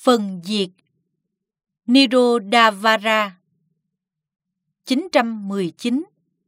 Phần diệt. Nirodhavara. 919.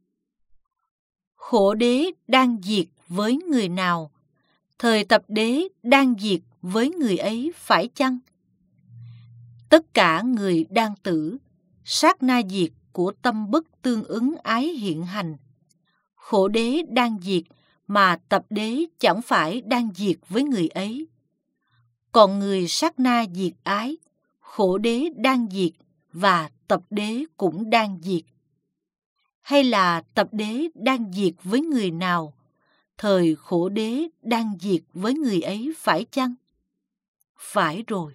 Khổ đế đang diệt với người nào, thời tập đế đang diệt với người ấy phải chăng? Tất cả người đang tử, sát na diệt của tâm bất tương ứng ái hiện hành. Khổ đế đang diệt mà tập đế chẳng phải đang diệt với người ấy. Còn người sát na diệt ái, khổ đế đang diệt và tập đế cũng đang diệt. Hay là tập đế đang diệt với người nào, thời khổ đế đang diệt với người ấy phải chăng? Phải rồi.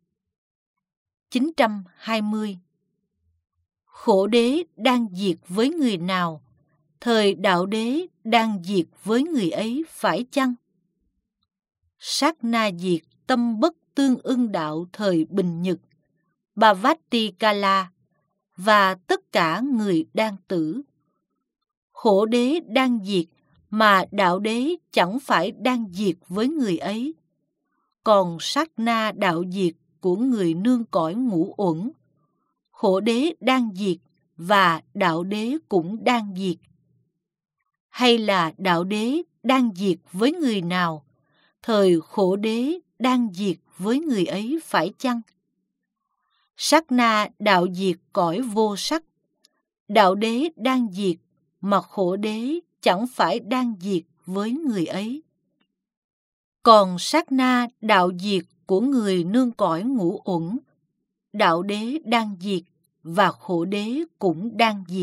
920. Khổ đế đang diệt với người nào, thời đạo đế đang diệt với người ấy phải chăng? Sát na diệt tâm bất tương ưng đạo thời bình nhật, Bhavatikala, và tất cả người đang tử. Khổ đế đang diệt mà đạo đế chẳng phải đang diệt với người ấy. Còn sát na đạo diệt của người nương cõi ngũ uẩn, khổ đế đang diệt và đạo đế cũng đang diệt. Hay là đạo đế đang diệt với người nào, thời khổ đế đang diệt với người ấy phải chăng? Sát na đạo diệt cõi vô sắc, đạo đế đang diệt mà khổ đế chẳng phải đang diệt với người ấy. Còn sát na đạo diệt của người nương cõi ngũ uẩn, đạo đế đang diệt và khổ đế cũng đang diệt.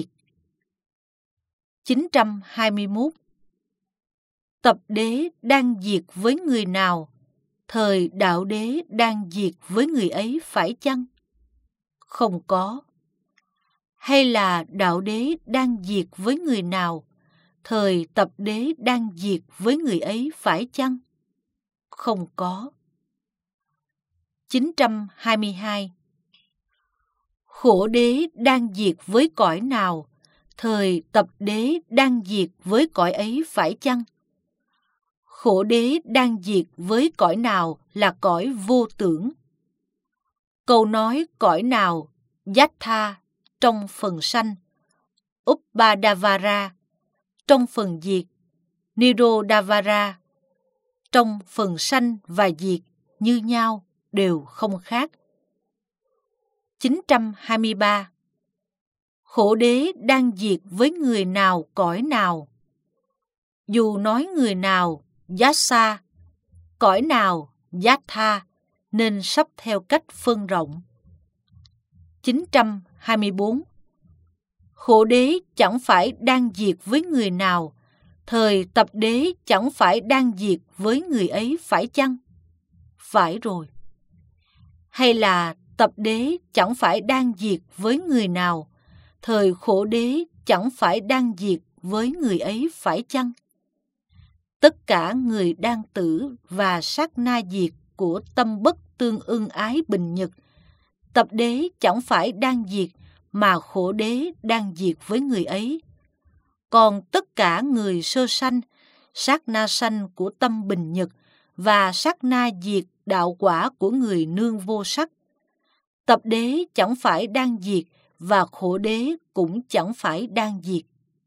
921. Tập đế đang diệt với người nào, thời đạo đế đang diệt với người ấy phải chăng? Không có. Hay là đạo đế đang diệt với người nào, thời tập đế đang diệt với người ấy phải chăng? Không có. 922. Khổ đế đang diệt với cõi nào, thời tập đế đang diệt với cõi ấy phải chăng? Khổ đế đang diệt với cõi nào là cõi vô tưởng. Câu nói cõi nào, Yatha trong phần sanh, Upadavara trong phần diệt, Nirodhavara trong phần sanh và diệt như nhau, đều không khác. 923. Khổ đế đang diệt với người nào cõi nào. Dù nói người nào, Yassa, cõi nào, Yatha, nên sắp theo cách phân rộng. 924. Khổ đế chẳng phải đang diệt với người nào, thời tập đế chẳng phải đang diệt với người ấy phải chăng? Phải rồi. Hay là tập đế chẳng phải đang diệt với người nào, thời khổ đế chẳng phải đang diệt với người ấy phải chăng? Tất cả người đang tử và sát na diệt của tâm bất tương ưng ái bình nhật, tập đế chẳng phải đang diệt mà khổ đế đang diệt với người ấy. Còn tất cả người sơ sanh, sát na sanh của tâm bình nhật và sát na diệt đạo quả của người nương vô sắc, tập đế chẳng phải đang diệt và khổ đế cũng chẳng phải đang diệt.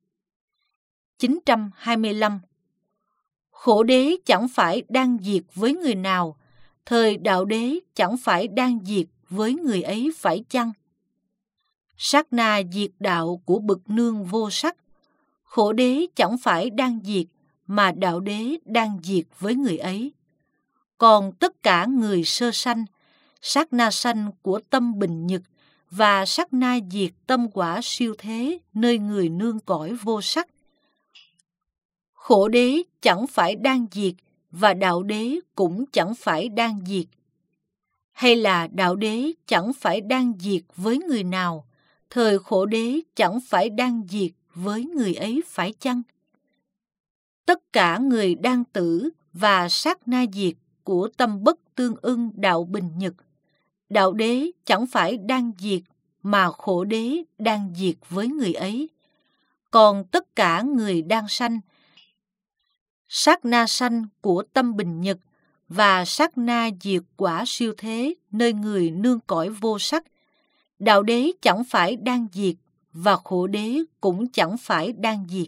925. Khổ đế chẳng phải đang diệt với người nào, thời đạo đế chẳng phải đang diệt với người ấy phải chăng? Sát na diệt đạo của bậc nương vô sắc, khổ đế chẳng phải đang diệt mà đạo đế đang diệt với người ấy. Còn tất cả người sơ sanh, sát na sanh của tâm bình nhật và sát na diệt tâm quả siêu thế nơi người nương cõi vô sắc, khổ đế chẳng phải đang diệt và đạo đế cũng chẳng phải đang diệt. Hay là đạo đế chẳng phải đang diệt với người nào, thời khổ đế chẳng phải đang diệt với người ấy phải chăng? Tất cả người đang tử và sát na diệt của tâm bất tương ưng đạo bình nhật, đạo đế chẳng phải đang diệt mà khổ đế đang diệt với người ấy. Còn tất cả người đang sanh, sát na sanh của tâm bình nhật và sát na diệt quả siêu thế nơi người nương cõi vô sắc, đạo đế chẳng phải đang diệt và khổ đế cũng chẳng phải đang diệt.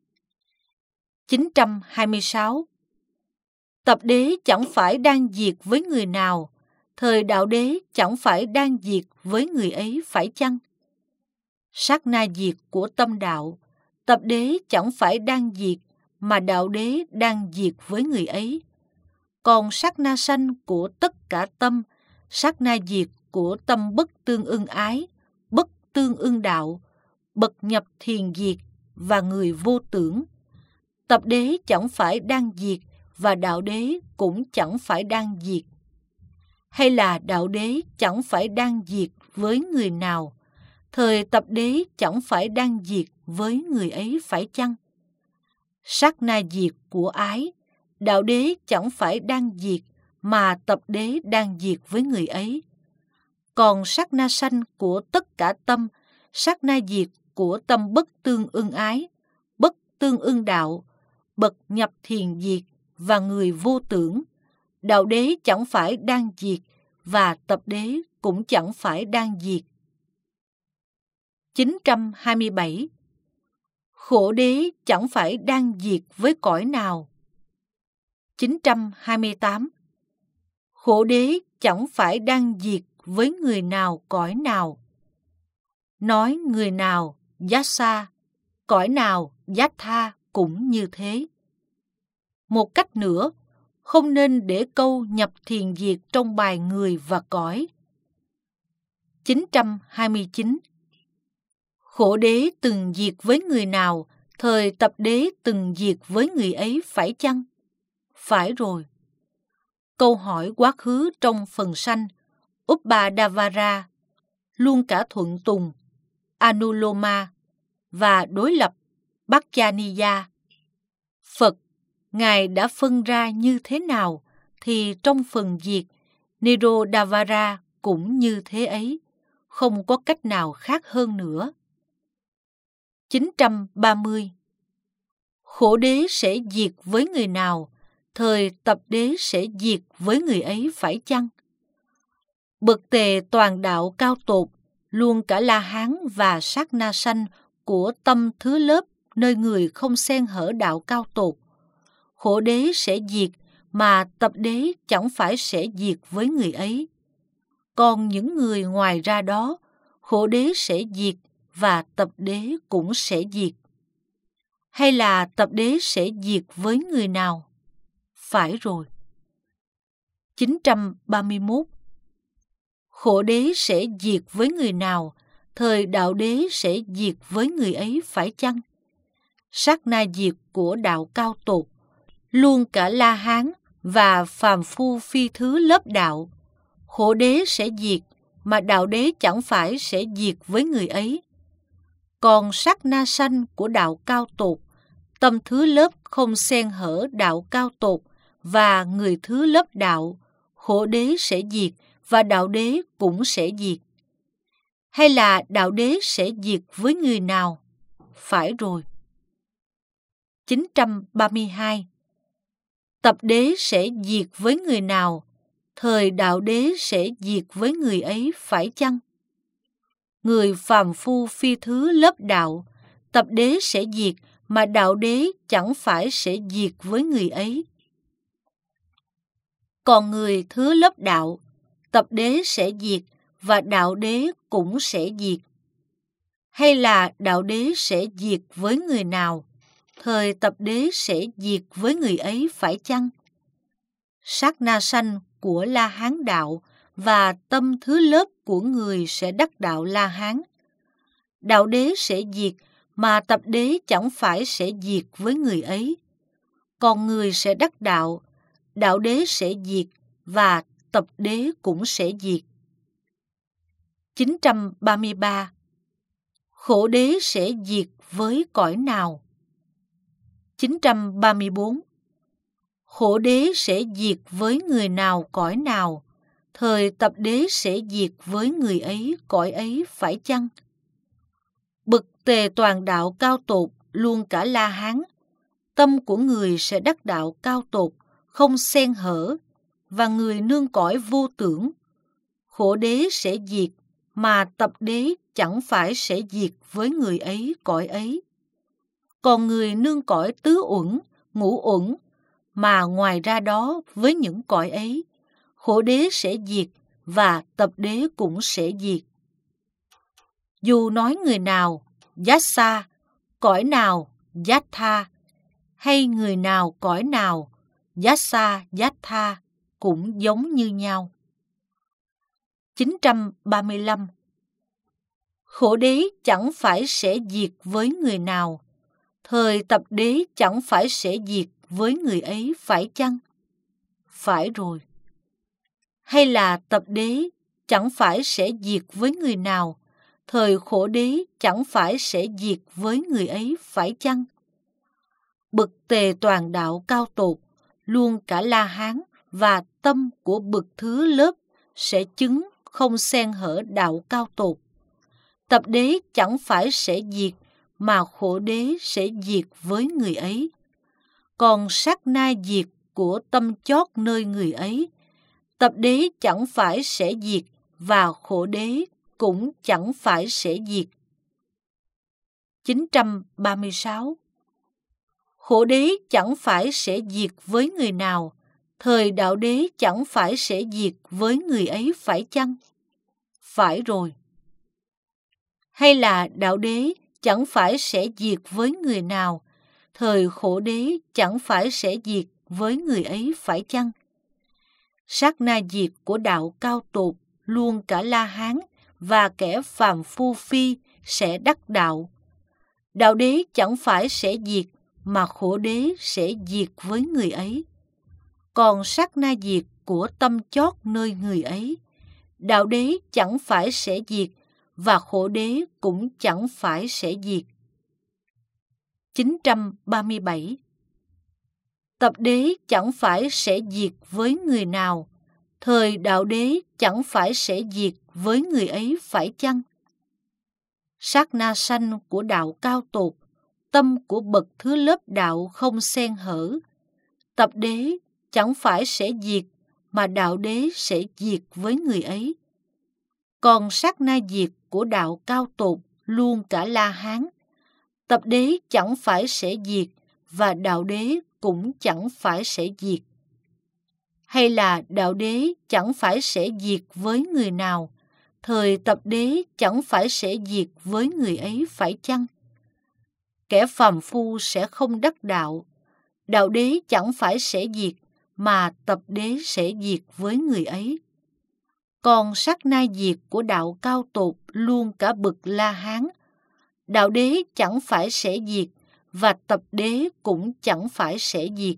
926. Tập đế chẳng phải đang diệt với người nào, thời đạo đế chẳng phải đang diệt với người ấy phải chăng? Sát na diệt của tâm đạo, tập đế chẳng phải đang diệt mà đạo đế đang diệt với người ấy. Còn sát na sanh của tất cả tâm, sát na diệt của tâm bất tương ưng ái, bất tương ưng đạo, bậc nhập thiền diệt và người vô tưởng, tập đế chẳng phải đang diệt và đạo đế cũng chẳng phải đang diệt. Hay là đạo đế chẳng phải đang diệt với người nào, thời tập đế chẳng phải đang diệt với người ấy phải chăng? Sát na diệt của ái, đạo đế chẳng phải đang diệt mà tập đế đang diệt với người ấy. Còn sát na sanh của tất cả tâm, sát na diệt của tâm bất tương ưng ái, bất tương ưng đạo, bậc nhập thiền diệt và người vô tưởng, đạo đế chẳng phải đang diệt và tập đế cũng chẳng phải đang diệt. 927. Khổ đế chẳng phải đang diệt với cõi nào. 928. Khổ đế chẳng phải đang diệt với người nào cõi nào. Nói người nào, yassa, cõi nào, yatha cũng như thế. Một cách nữa, không nên để câu nhập thiền diệt trong bài người và cõi. 929. Khổ đế từng diệt với người nào, thời tập đế từng diệt với người ấy phải chăng? Phải rồi. Câu hỏi quá khứ trong phần sanh, Upadavara, luôn cả thuận tùng, Anuloma và đối lập Bhajaniya. Phật, Ngài đã phân ra như thế nào, thì trong phần diệt, Nirodhavara cũng như thế ấy, không có cách nào khác hơn nữa. 930. Khổ đế sẽ diệt với người nào, thời tập đế sẽ diệt với người ấy phải chăng? Bậc tề toàn đạo cao tột, luôn cả La Hán và sát na sanh của tâm thứ lớp nơi người không xen hở đạo cao tột, khổ đế sẽ diệt mà tập đế chẳng phải sẽ diệt với người ấy. Còn những người ngoài ra đó, khổ đế sẽ diệt và tập đế cũng sẽ diệt. Hay là tập đế sẽ diệt với người nào? Phải rồi. 931. Khổ đế sẽ diệt với người nào, thời đạo đế sẽ diệt với người ấy phải chăng? Sát na diệt của đạo cao tột, luôn cả La Hán và phàm phu phi thứ lớp đạo, khổ đế sẽ diệt mà đạo đế chẳng phải sẽ diệt với người ấy. Còn sát na sanh của đạo cao tột, tâm thứ lớp không xen hở đạo cao tột và người thứ lớp đạo, khổ đế sẽ diệt và đạo đế cũng sẽ diệt. Hay là đạo đế sẽ diệt với người nào? Phải rồi. 932. Tập đế sẽ diệt với người nào, thời đạo đế sẽ diệt với người ấy phải chăng? Người phàm phu phi thứ lớp đạo, tập đế sẽ diệt mà đạo đế chẳng phải sẽ diệt với người ấy. Còn người thứ lớp đạo, tập đế sẽ diệt và đạo đế cũng sẽ diệt. Hay là đạo đế sẽ diệt với người nào, thời tập đế sẽ diệt với người ấy phải chăng? Sát na sanh của La Hán đạo và tâm thứ lớp của người sẽ đắc đạo La Hán. Đạo đế sẽ diệt mà tập đế chẳng phải sẽ diệt với người ấy. Còn người sẽ đắc đạo, đạo đế sẽ diệt và tập đế cũng sẽ diệt. 933. Khổ đế sẽ diệt với cõi nào? 934. Khổ đế sẽ diệt với người nào cõi nào, thời tập đế sẽ diệt với người ấy cõi ấy phải chăng? Bậc tề toàn đạo cao tột, luôn cả La Hán, tâm của người sẽ đắc đạo cao tột, không xen hở, và người nương cõi vô tưởng. Khổ đế sẽ diệt, mà tập đế chẳng phải sẽ diệt với người ấy cõi ấy. Còn người nương cõi tứ uẩn, ngũ uẩn, mà ngoài ra đó với những cõi ấy, khổ đế sẽ diệt và tập đế cũng sẽ diệt. Dù nói người nào Yassa, cõi nào Yatha, hay người nào cõi nào Yassa Yatha cũng giống như nhau. 935. Khổ đế chẳng phải sẽ diệt với người nào, thời tập đế chẳng phải sẽ diệt với người ấy phải chăng? Phải rồi. Hay là tập đế chẳng phải sẽ diệt với người nào, thời khổ đế chẳng phải sẽ diệt với người ấy phải chăng? Bậc tề toàn đạo cao tột, luôn cả La Hán và tâm của bậc thứ lớp sẽ chứng không xen hở đạo cao tột. Tập đế chẳng phải sẽ diệt, mà khổ đế sẽ diệt với người ấy. Còn sát na diệt của tâm chót nơi người ấy, tập đế chẳng phải sẽ diệt và khổ đế cũng chẳng phải sẽ diệt. 936. Khổ đế chẳng phải sẽ diệt với người nào, thời đạo đế chẳng phải sẽ diệt với người ấy phải chăng? Phải rồi. Hay là đạo đế chẳng phải sẽ diệt với người nào, thời khổ đế chẳng phải sẽ diệt với người ấy phải chăng? Sát na diệt của đạo cao tột, luôn cả La Hán và kẻ phàm phu phi sẽ đắc đạo. Đạo đế chẳng phải sẽ diệt, mà khổ đế sẽ diệt với người ấy. Còn sát na diệt của tâm chót nơi người ấy, đạo đế chẳng phải sẽ diệt và khổ đế cũng chẳng phải sẽ diệt. 937. Tập đế chẳng phải sẽ diệt với người nào, thời đạo đế chẳng phải sẽ diệt với người ấy phải chăng? Sát na sanh của đạo cao tột, tâm của bậc thứ lớp đạo không xen hở, tập đế chẳng phải sẽ diệt, mà đạo đế sẽ diệt với người ấy. Còn sát na diệt của đạo cao tột, luôn cả La Hán, tập đế chẳng phải sẽ diệt và đạo đế cũng chẳng phải sẽ diệt. Hay là đạo đế chẳng phải sẽ diệt với người nào, thời tập đế chẳng phải sẽ diệt với người ấy phải chăng? Kẻ phàm phu sẽ không đắc đạo, đạo đế chẳng phải sẽ diệt, mà tập đế sẽ diệt với người ấy. Còn sát na diệt của đạo cao tột, luôn cả bậc La Hán, đạo đế chẳng phải sẽ diệt và tập đế cũng chẳng phải sẽ diệt.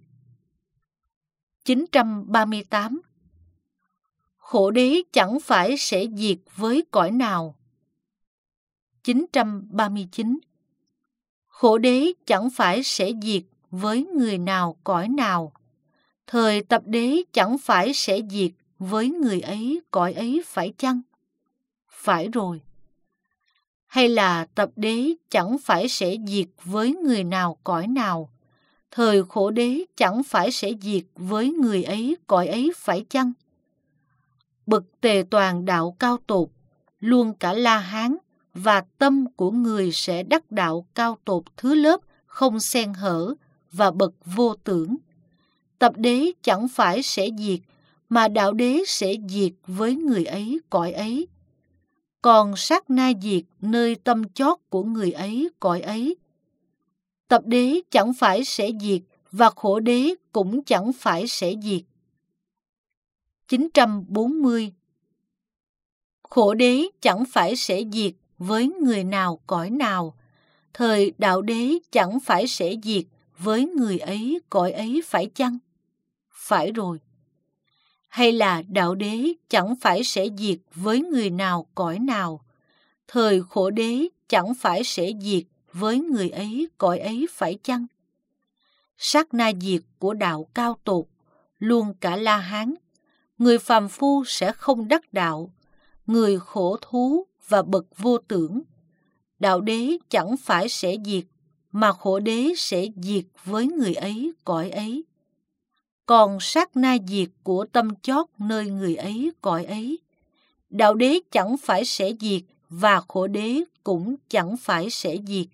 938. Khổ đế chẳng phải sẽ diệt với cõi nào. 939. Khổ đế chẳng phải sẽ diệt với người nào cõi nào, thời tập đế chẳng phải sẽ diệt với người ấy cõi ấy phải chăng? Phải rồi. Hay là tập đế chẳng phải sẽ diệt với người nào cõi nào, thời khổ đế chẳng phải sẽ diệt với người ấy cõi ấy phải chăng? Bậc tề toàn đạo cao tột, luôn cả La Hán và tâm của người sẽ đắc đạo cao tột thứ lớp không xen hở và bậc vô tưởng. Tập đế chẳng phải sẽ diệt, mà đạo đế sẽ diệt với người ấy cõi ấy. Còn sát na diệt nơi tâm chót của người ấy cõi ấy, tập đế chẳng phải sẽ diệt và khổ đế cũng chẳng phải sẽ diệt. 940. Khổ đế chẳng phải sẽ diệt với người nào cõi nào, thời đạo đế chẳng phải sẽ diệt với người ấy cõi ấy phải chăng? Phải rồi. Hay là đạo đế chẳng phải sẽ diệt với người nào cõi nào, thời khổ đế chẳng phải sẽ diệt với người ấy cõi ấy phải chăng? Sát na diệt của đạo cao tột, luôn cả La Hán, người phàm phu sẽ không đắc đạo, người khổ thú và bậc vô tưởng, đạo đế chẳng phải sẽ diệt, mà khổ đế sẽ diệt với người ấy cõi ấy. còn sát na diệt của tâm chót nơi người ấy cõi ấy. Đạo đế chẳng phải sẽ diệt và khổ đế cũng chẳng phải sẽ diệt.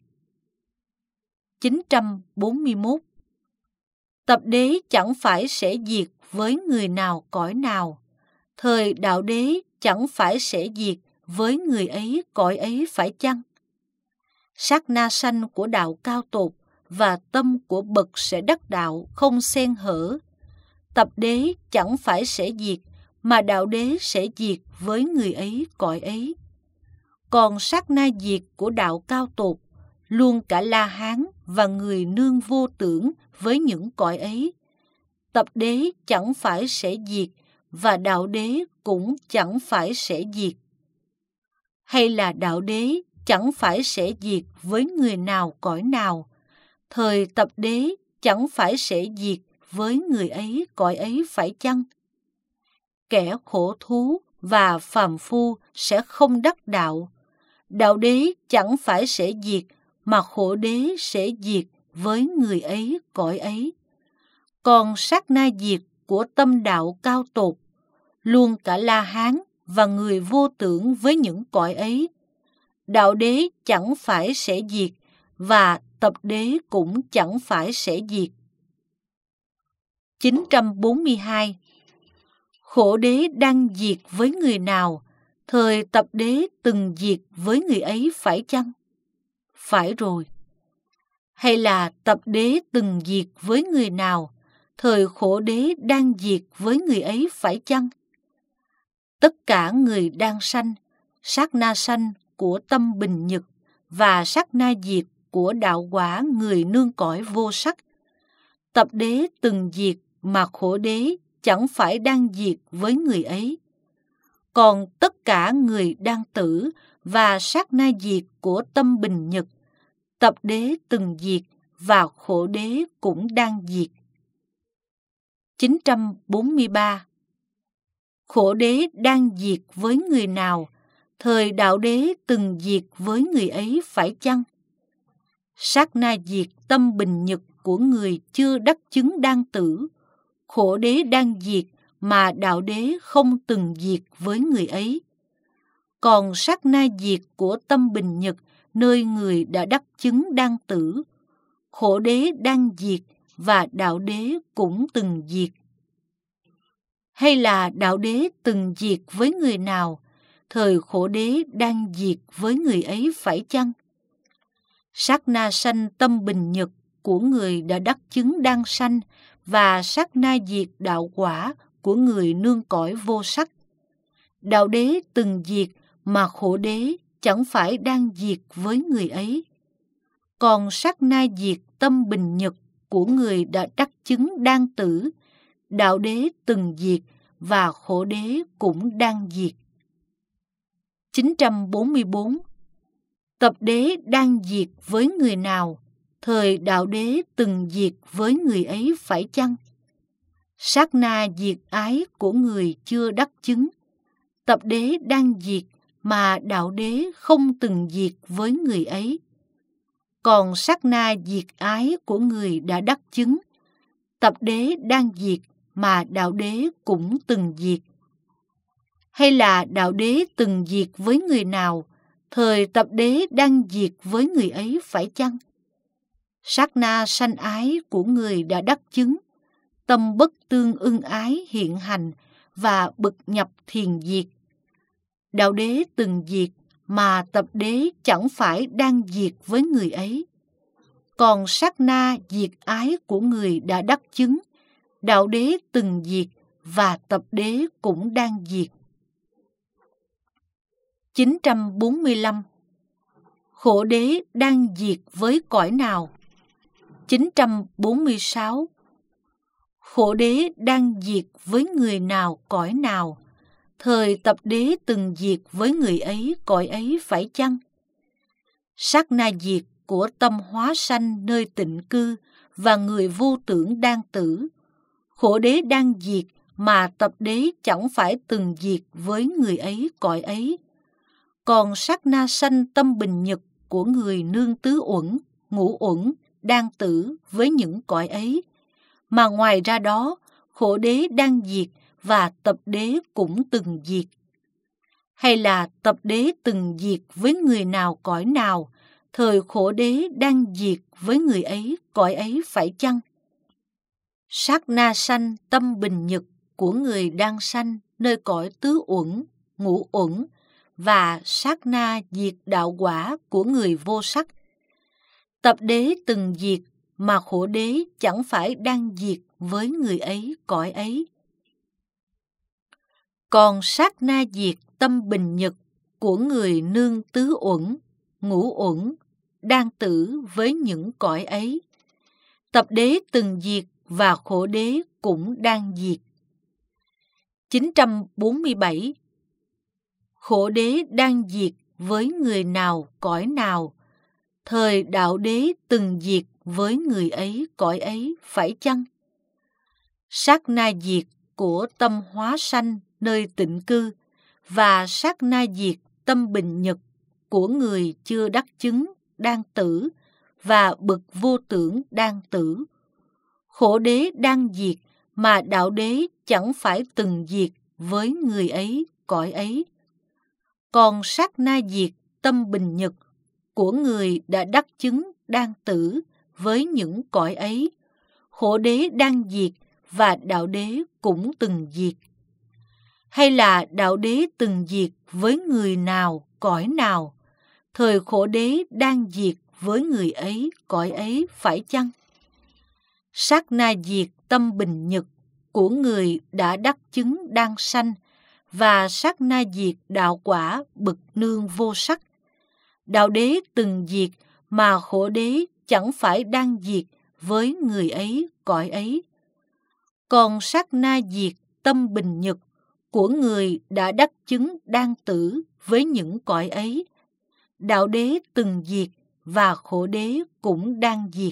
941. Tập đế chẳng phải sẽ diệt với người nào cõi nào, thời đạo đế chẳng phải sẽ diệt với người ấy cõi ấy phải chăng? Sát na sanh của đạo cao tột và tâm của bậc sẽ đắc đạo không xen hở. Tập đế chẳng phải sẽ diệt, mà đạo đế sẽ diệt với người ấy cõi ấy. Còn sát na diệt của đạo cao tột, luôn cả La Hán và người nương vô tưởng với những cõi ấy. Tập đế chẳng phải sẽ diệt, và đạo đế cũng chẳng phải sẽ diệt. Hay là đạo đế chẳng phải sẽ diệt với người nào cõi nào, thời tập đế chẳng phải sẽ diệt với người ấy cõi ấy phải chăng? Kẻ khổ thú và phàm phu sẽ không đắc đạo. Đạo đế chẳng phải sẽ diệt, mà khổ đế sẽ diệt với người ấy cõi ấy. Còn sát na diệt của tâm đạo cao tột, luôn cả La Hán và người vô tưởng với những cõi ấy. Đạo đế chẳng phải sẽ diệt, và tập đế cũng chẳng phải sẽ diệt. 942. Khổ đế đang diệt với người nào, thời tập đế từng diệt với người ấy phải chăng? Phải rồi. Hay là tập đế từng diệt với người nào, thời khổ đế đang diệt với người ấy phải chăng? Tất cả người đang sanh, sát na sanh của tâm bình nhật và sát na diệt của đạo quả người nương cõi vô sắc. Tập đế từng diệt mà khổ đế chẳng phải đang diệt với người ấy. Còn tất cả người đang tử và sát na diệt của tâm bình nhật, tập đế từng diệt và khổ đế cũng đang diệt. 943. Khổ đế đang diệt với người nào, thời đạo đế từng diệt với người ấy phải chăng? Sát na diệt tâm bình nhật của người chưa đắc chứng đang tử, khổ đế đang diệt mà đạo đế không từng diệt với người ấy. Còn sát na diệt của tâm bình nhật nơi người đã đắc chứng đang tử, khổ đế đang diệt và đạo đế cũng từng diệt. Hay là đạo đế từng diệt với người nào, thời khổ đế đang diệt với người ấy phải chăng? Sát na sanh tâm bình nhật của người đã đắc chứng đang sanh và sát na diệt đạo quả của người nương cõi vô sắc. Đạo đế từng diệt mà khổ đế chẳng phải đang diệt với người ấy. Còn sát na diệt tâm bình nhật của người đã đắc chứng đang tử, đạo đế từng diệt và khổ đế cũng đang diệt. 944. Tập đế đang diệt với người nào, thời đạo đế từng diệt với người ấy phải chăng? Sát na diệt ái của người chưa đắc chứng, tập đế đang diệt mà đạo đế không từng diệt với người ấy. Còn sát na diệt ái của người đã đắc chứng, tập đế đang diệt mà đạo đế cũng từng diệt. Hay là đạo đế từng diệt với người nào, thời tập đế đang diệt với người ấy phải chăng? Sát na sanh ái của người đã đắc chứng, tâm bất tương ưng ái hiện hành và bực nhập thiền diệt. Đạo đế từng diệt mà tập đế chẳng phải đang diệt với người ấy. Còn sát na diệt ái của người đã đắc chứng, đạo đế từng diệt và tập đế cũng đang diệt. 945. Khổ đế đang diệt với cõi nào? 946. Khổ đế đang diệt với người nào cõi nào, thời tập đế từng diệt với người ấy cõi ấy phải chăng? Sát na diệt của tâm hóa sanh nơi tịnh cư và người vô tưởng đang tử, khổ đế đang diệt mà tập đế chẳng phải từng diệt với người ấy cõi ấy. Còn sát na sanh tâm bình nhật của người nương tứ uẩn, ngũ uẩn đang tử với những cõi ấy, mà ngoài ra đó khổ đế đang diệt và tập đế cũng từng diệt? Hay là tập đế từng diệt với người nào cõi nào, thời khổ đế đang diệt với người ấy cõi ấy phải chăng? Sát na sanh tâm bình nhật của người đang sanh nơi cõi tứ uẩn, ngũ uẩn, và sát na diệt đạo quả của người vô sắc. Tập đế từng diệt mà khổ đế chẳng phải đang diệt với người ấy cõi ấy. Còn sát na diệt tâm bình nhật của người nương tứ uẩn, ngũ uẩn, đang tử với những cõi ấy. Tập đế từng diệt và khổ đế cũng đang diệt. 947. Khổ đế đang diệt với người nào cõi nào, thời đạo đế từng diệt với người ấy cõi ấy phải chăng? Sát na diệt của tâm hóa sanh nơi tịnh cư và sát na diệt tâm bình nhật của người chưa đắc chứng đang tử và bậc vô tưởng đang tử. Khổ đế đang diệt mà đạo đế chẳng phải từng diệt với người ấy cõi ấy. Còn sát na diệt tâm bình nhật của người đã đắc chứng đang tử với những cõi ấy, khổ đế đang diệt và đạo đế cũng từng diệt. Hay là đạo đế từng diệt với người nào cõi nào, thời khổ đế đang diệt với người ấy cõi ấy phải chăng? Sát na diệt tâm bình nhật của người đã đắc chứng đang sanh và sát na diệt đạo quả bậc nương vô sắc. Đạo đế từng diệt mà khổ đế chẳng phải đang diệt với người ấy cõi ấy. Còn sát na diệt tâm bình nhật của người đã đắc chứng đang tử với những cõi ấy, đạo đế từng diệt và khổ đế cũng đang diệt.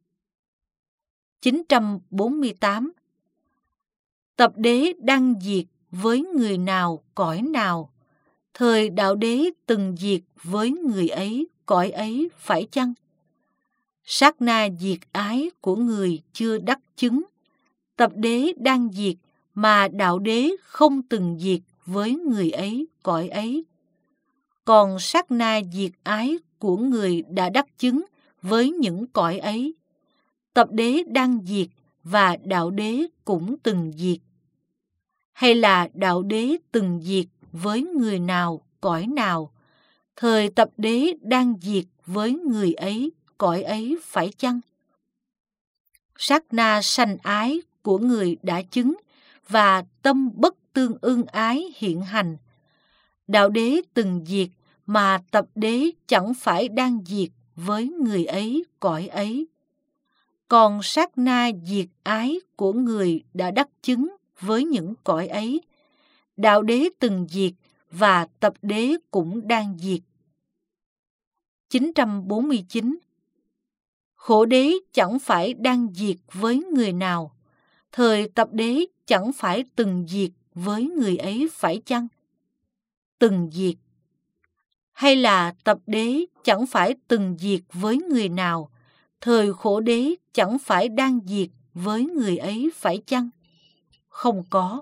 948. Tập đế đang diệt với người nào cõi nào, thời đạo đế từng diệt với người ấy cõi ấy phải chăng? Sát na diệt ái của người chưa đắc chứng, tập đế đang diệt mà đạo đế không từng diệt với người ấy cõi ấy. Còn sát na diệt ái của người đã đắc chứng với những cõi ấy, tập đế đang diệt và đạo đế cũng từng diệt. Hay là đạo đế từng diệt với người nào cõi nào, thời tập đế đang diệt với người ấy cõi ấy phải chăng? Sát na sanh ái của người đã chứng và tâm bất tương ưng ái hiện hành, đạo đế từng diệt mà tập đế chẳng phải đang diệt với người ấy cõi ấy. Còn sát na diệt ái của người đã đắc chứng với những cõi ấy, đạo đế từng diệt và tập đế cũng đang diệt. 949. Khổ đế chẳng phải đang diệt với người nào, thời tập đế chẳng phải từng diệt với người ấy phải chăng? Từng diệt. Hay là tập đế chẳng phải từng diệt với người nào, thời khổ đế chẳng phải đang diệt với người ấy phải chăng? Không có.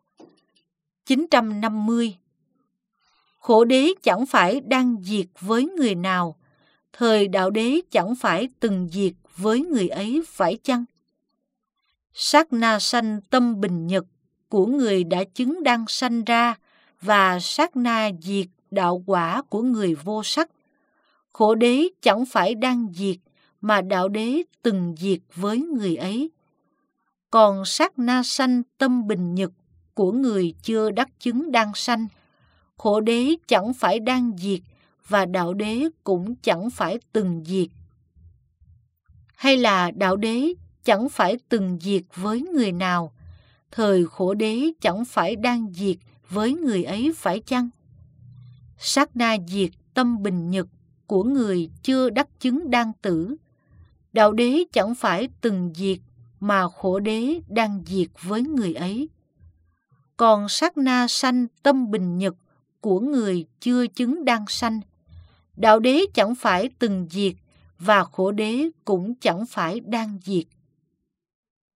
950. Khổ đế chẳng phải đang diệt với người nào, thời đạo đế chẳng phải từng diệt với người ấy phải chăng? Sát na sanh tâm bình nhật của người đã chứng đang sanh ra và sát na diệt đạo quả của người vô sắc. Khổ đế chẳng phải đang diệt mà đạo đế từng diệt với người ấy. Còn sát na sanh tâm bình nhật của người chưa đắc chứng đang sanh, khổ đế chẳng phải đang diệt và đạo đế cũng chẳng phải từng diệt. Hay là đạo đế chẳng phải từng diệt với người nào, thời khổ đế chẳng phải đang diệt với người ấy phải chăng? Sát na diệt tâm bình nhật của người chưa đắc chứng đang tử, đạo đế chẳng phải từng diệt mà khổ đế đang diệt với người ấy. Còn sát na sanh tâm bình nhật của người chưa chứng đang sanh, đạo đế chẳng phải từng diệt và khổ đế cũng chẳng phải đang diệt.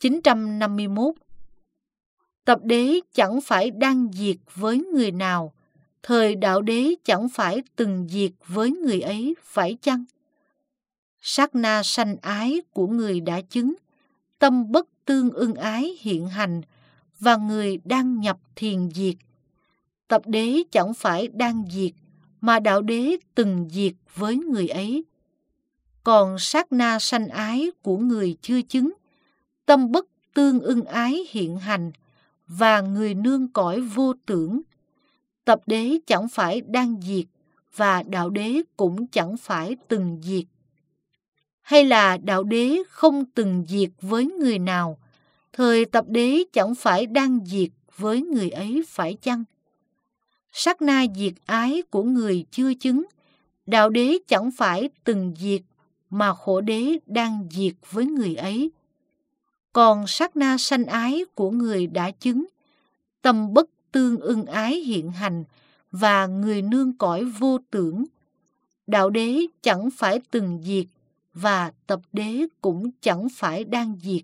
951. Tập đế chẳng phải đang diệt với người nào, thời đạo đế chẳng phải từng diệt với người ấy, phải chăng? Sát na sanh ái của người đã chứng, tâm bất tương ưng ái hiện hành, và người đang nhập thiền diệt. Tập đế chẳng phải đang diệt, mà đạo đế từng diệt với người ấy. Còn sát na sanh ái của người chưa chứng, tâm bất tương ưng ái hiện hành, và người nương cõi vô tưởng. Tập đế chẳng phải đang diệt, và đạo đế cũng chẳng phải từng diệt. Hay là đạo đế không từng diệt với người nào, thời tập đế chẳng phải đang diệt với người ấy, phải chăng? Sát na diệt ái của người chưa chứng, đạo đế chẳng phải từng diệt, mà khổ đế đang diệt với người ấy. Còn sát na sanh ái của người đã chứng, tâm bất tương ưng ái hiện hành, và người nương cõi vô tưởng. Đạo đế chẳng phải từng diệt, và tập đế cũng chẳng phải đang diệt.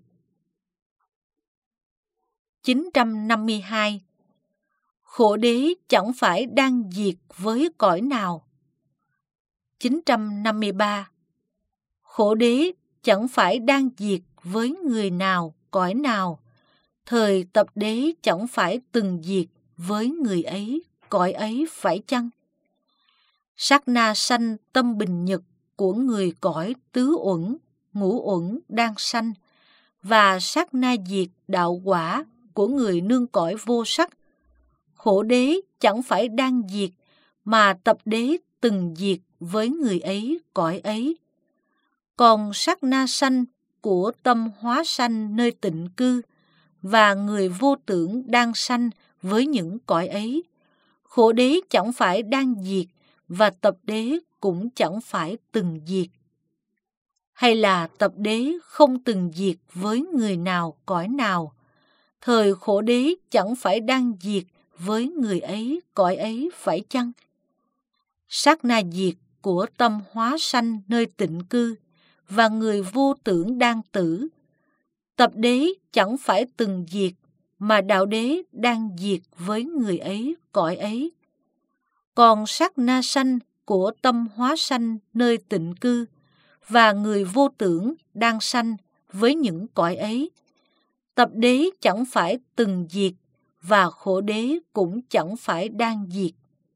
952. Khổ đế chẳng phải đang diệt với cõi nào. 953. Khổ đế chẳng phải đang diệt với người nào, cõi nào, thời tập đế chẳng phải từng diệt với người ấy, cõi ấy, phải chăng? Sát na sanh tâm bình nhật của người cõi tứ uẩn, ngũ uẩn đang sanh, và sát na diệt đạo quả của người nương cõi vô sắc. Khổ đế chẳng phải đang diệt, mà tập đế từng diệt với người ấy, cõi ấy. Còn sát na sanh của tâm hóa sanh nơi tịnh cư, và người vô tưởng đang sanh với những cõi ấy. Khổ đế chẳng phải đang diệt, và tập đế cũng chẳng phải từng diệt. Hay là tập đế không từng diệt với người nào, cõi nào, thời khổ đế chẳng phải đang diệt với người ấy, cõi ấy, phải chăng? Sát na diệt của tâm hóa sanh nơi tịnh cư, và người vô tưởng đang tử. Tập đế chẳng phải từng diệt, mà đạo đế đang diệt với người ấy, cõi ấy. Còn sát na sanh của tâm hóa sanh nơi tịnh cư, và người vô tưởng đang sanh với những cõi ấy. Tập đế chẳng phải từng diệt, và khổ đế cũng chẳng phải đang diệt.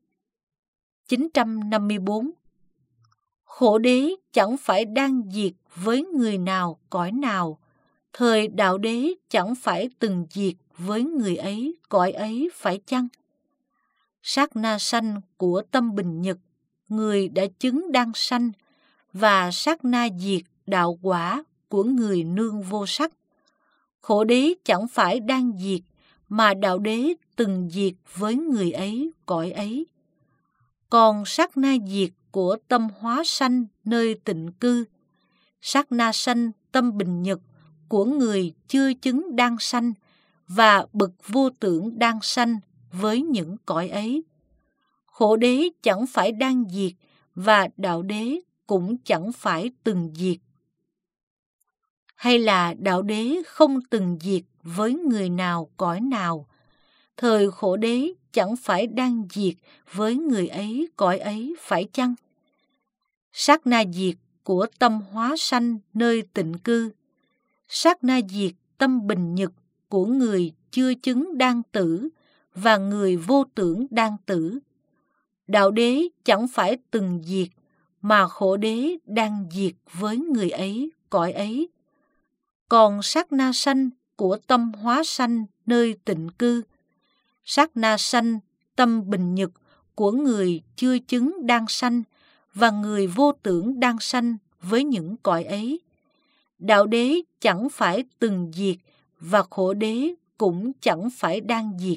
954. Khổ đế chẳng phải đang diệt với người nào, cõi nào, thời đạo đế chẳng phải từng diệt với người ấy, cõi ấy, phải chăng? Sát na sanh của tâm bình nhật, người đã chứng đang sanh, và sát na diệt đạo quả của người nương vô sắc. Khổ đế chẳng phải đang diệt, mà đạo đế từng diệt với người ấy, cõi ấy. Còn sát na diệt của tâm hóa sanh nơi tịnh cư, sát na sanh tâm bình nhật của người chưa chứng đang sanh, và bậc vô tưởng đang sanh với những cõi ấy. Khổ đế chẳng phải đang diệt, và đạo đế cũng chẳng phải từng diệt. Hay là đạo đế không từng diệt với người nào, cõi nào, thời khổ đế chẳng phải đang diệt với người ấy, cõi ấy, phải chăng? Sát na diệt của tâm hóa sanh nơi tịnh cư, sát na diệt tâm bình nhật của người chưa chứng đang tử, và người vô tưởng đang tử. Đạo đế chẳng phải từng diệt, mà khổ đế đang diệt với người ấy, cõi ấy. Còn sát na sanh của tâm hóa sanh nơi tịnh cư, sát na sanh tâm bình nhật của người chưa chứng đang sanh, và người vô tưởng đang sanh với những cõi ấy. Đạo đế chẳng phải từng diệt, và khổ đế cũng chẳng phải đang diệt.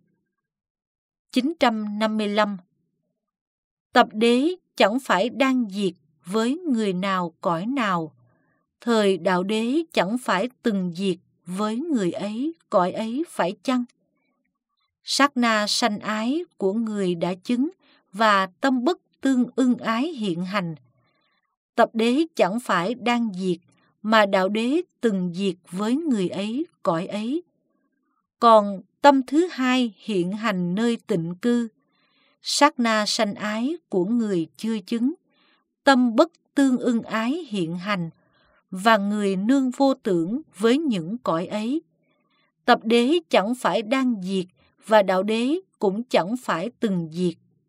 955. Tập đế chẳng phải đang diệt với người nào, cõi nào, thời đạo đế chẳng phải từng diệt với người ấy, cõi ấy, phải chăng? Sát na sanh ái của người đã chứng, và tâm bất tương ưng ái hiện hành. Tập đế chẳng phải đang diệt, mà đạo đế từng diệt với người ấy cõi ấy. Còn tâm thứ hai hiện hành nơi tịnh cư, sát na sanh ái của người chưa chứng, tâm bất tương ưng ái hiện hành, và người nương vô tưởng với những cõi ấy. Tập đế chẳng phải đang diệt, và đạo đế cũng chẳng phải từng diệt.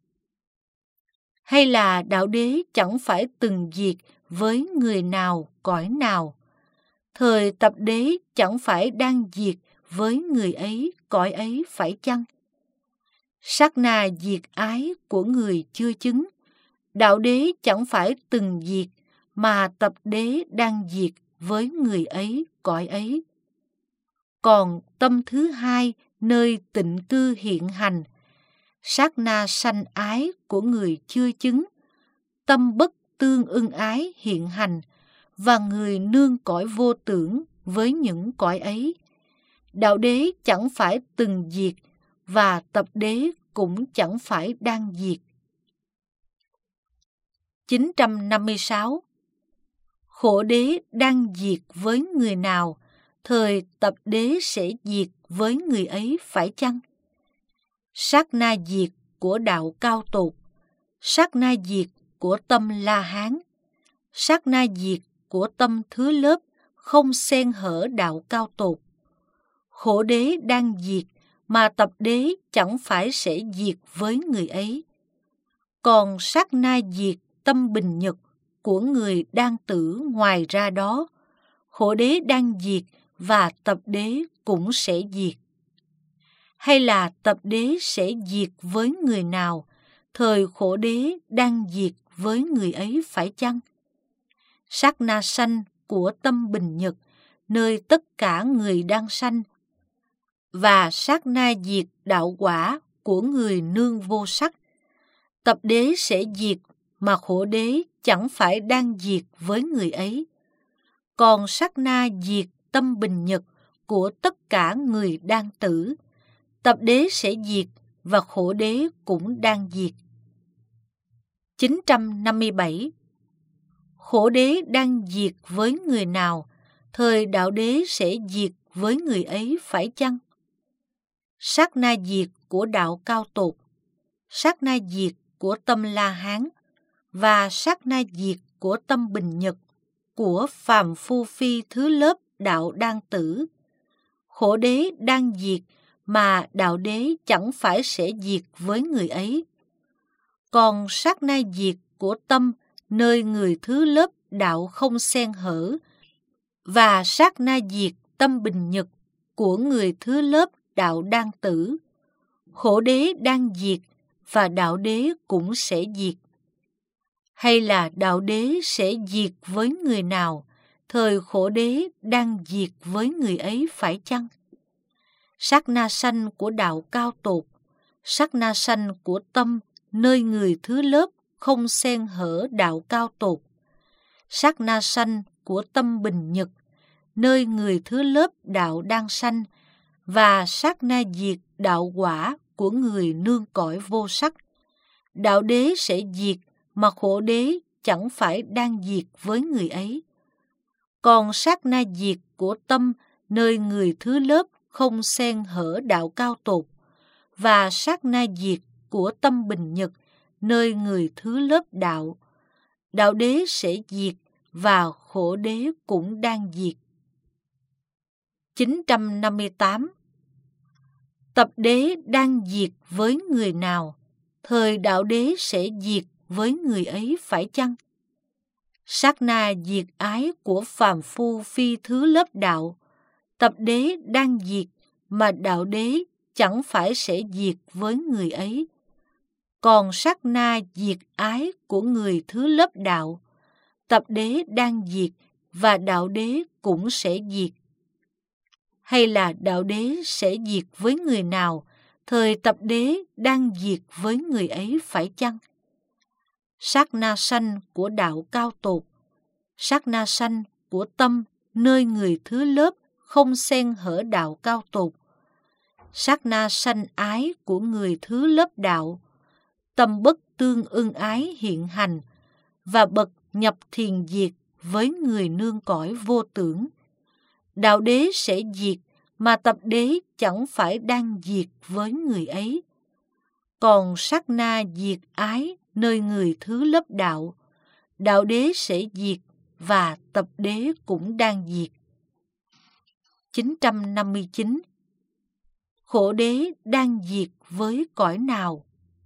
Hay là đạo đế chẳng phải từng diệt với người nào, cõi nào. Thời tập đế chẳng phải đang diệt với người ấy, cõi ấy phải chăng? Sát na diệt ái của người chưa chứng, đạo đế chẳng phải từng diệt, mà tập đế đang diệt với người ấy, cõi ấy. Còn tâm thứ hai nơi tịnh cư hiện hành, sát na sanh ái của người chưa chứng, tâm bất tương ưng ái hiện hành, và người nương cõi vô tưởng với những cõi ấy. Đạo đế chẳng phải từng diệt, và tập đế cũng chẳng phải đang diệt. 956. Khổ đế đang diệt với người nào, thời tập đế sẽ diệt với người ấy phải chăng? Sát na diệt của đạo cao tột, sát na diệt của tâm La Hán, sát na diệt của tâm thứ lớp không xen hở đạo cao tột. Khổ đế đang diệt, mà tập đế chẳng phải sẽ diệt với người ấy. Còn sát na diệt tâm bình nhật của người đang tử ngoài ra đó, khổ đế đang diệt và tập đế cũng sẽ diệt. Hay là tập đế sẽ diệt với người nào, thời khổ đế đang diệt với người ấy phải chăng? Sát na sanh của tâm bình nhật, nơi tất cả người đang sanh, và sát na diệt đạo quả của người nương vô sắc. Tập đế sẽ diệt, mà khổ đế chẳng phải đang diệt với người ấy. Còn sát na diệt tâm bình nhật của tất cả người đang tử, tập đế sẽ diệt và khổ đế cũng đang diệt. 957. Khổ đế đang diệt với người nào, thời đạo đế sẽ diệt với người ấy phải chăng? Sát na diệt của đạo cao tột, sát na diệt của tâm La Hán, và sát na diệt của tâm bình nhật của phàm phu phi thứ lớp đạo đang tử. Khổ đế đang diệt, mà đạo đế chẳng phải sẽ diệt với người ấy. Còn sát na diệt của tâm nơi người thứ lớp đạo không xen hở, và sát na diệt tâm bình nhật của người thứ lớp đạo đang tử. Khổ đế đang diệt, và đạo đế cũng sẽ diệt. Hay là đạo đế sẽ diệt với người nào, thời khổ đế đang diệt với người ấy phải chăng? Sát na sanh của đạo cao tột, sát na sanh của tâm nơi người thứ lớp không xen hở đạo cao tột, sát na sanh của tâm bình nhật nơi người thứ lớp đạo đang sanh, và sát na diệt đạo quả của người nương cõi vô sắc. Đạo đế sẽ diệt, mà khổ đế chẳng phải đang diệt với người ấy. Còn sát na diệt của tâm nơi người thứ lớp không xen hở đạo cao tột, và sát na diệt của tâm bình nhật nơi người thứ lớp đạo, đạo đế sẽ diệt và khổ đế cũng đang diệt. 958. Tập đế đang diệt với người nào, thời đạo đế sẽ diệt với người ấy phải chăng? Sát na diệt ái của phàm phu phi thứ lớp đạo, tập đế đang diệt, mà đạo đế chẳng phải sẽ diệt với người ấy. Còn sát na diệt ái của người thứ lớp đạo, tập đế đang diệt và đạo đế cũng sẽ diệt. Hay là đạo đế sẽ diệt với người nào, thời tập đế đang diệt với người ấy phải chăng? Sát na sanh của đạo cao tột, sát na sanh của tâm nơi người thứ lớp không xen hở đạo cao tột, sát na sanh ái của người thứ lớp đạo, tâm bất tương ưng ái hiện hành, và bậc nhập thiền diệt với người nương cõi vô tưởng. Đạo đế sẽ diệt, mà tập đế chẳng phải đang diệt với người ấy. Còn sát na diệt ái nơi người thứ lớp đạo, đạo đế sẽ diệt và tập đế cũng đang diệt. 959. Khổ đế đang diệt với cõi nào?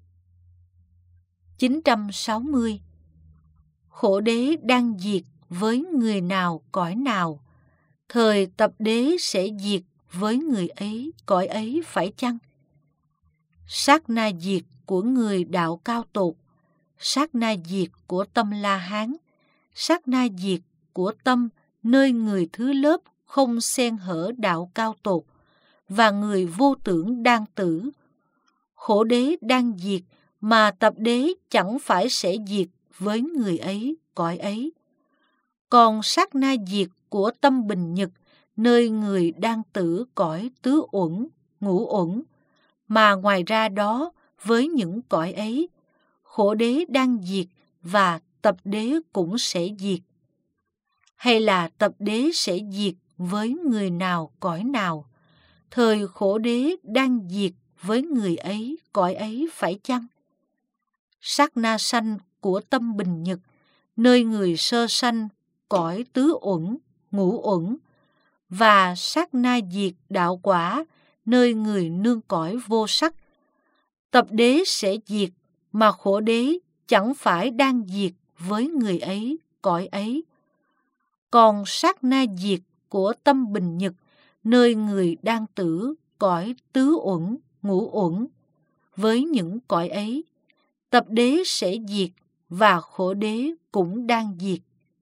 960. Khổ đế đang diệt với người nào cõi nào? Thời tập đế sẽ diệt với người ấy cõi ấy phải chăng? Sát na diệt của người đạo cao tột, sát na diệt của tâm La Hán, sát na diệt của tâm nơi người thứ lớp không xen hở đạo cao tột, và người vô tưởng đang tử. Khổ đế đang diệt, mà tập đế chẳng phải sẽ diệt với người ấy cõi ấy. Còn sát na diệt của tâm bình nhật nơi người đang tử cõi tứ uẩn, ngũ uẩn, mà ngoài ra đó với những cõi ấy, khổ đế đang diệt và tập đế cũng sẽ diệt. Hay là tập đế sẽ diệt với người nào cõi nào? Thời khổ đế đang diệt với người ấy cõi ấy phải chăng? Sát na sanh của tâm bình nhật nơi người sơ sanh cõi tứ uẩn, ngũ uẩn, và sát na diệt đạo quả nơi người nương cõi vô sắc, tập đế sẽ diệt, mà khổ đế chẳng phải đang diệt với người ấy cõi ấy. Còn sát na diệt của tâm bình nhật nơi người đang tử cõi tứ uẩn, ngũ uẩn, với những cõi ấy, tập đế sẽ diệt và khổ đế cũng đang diệt.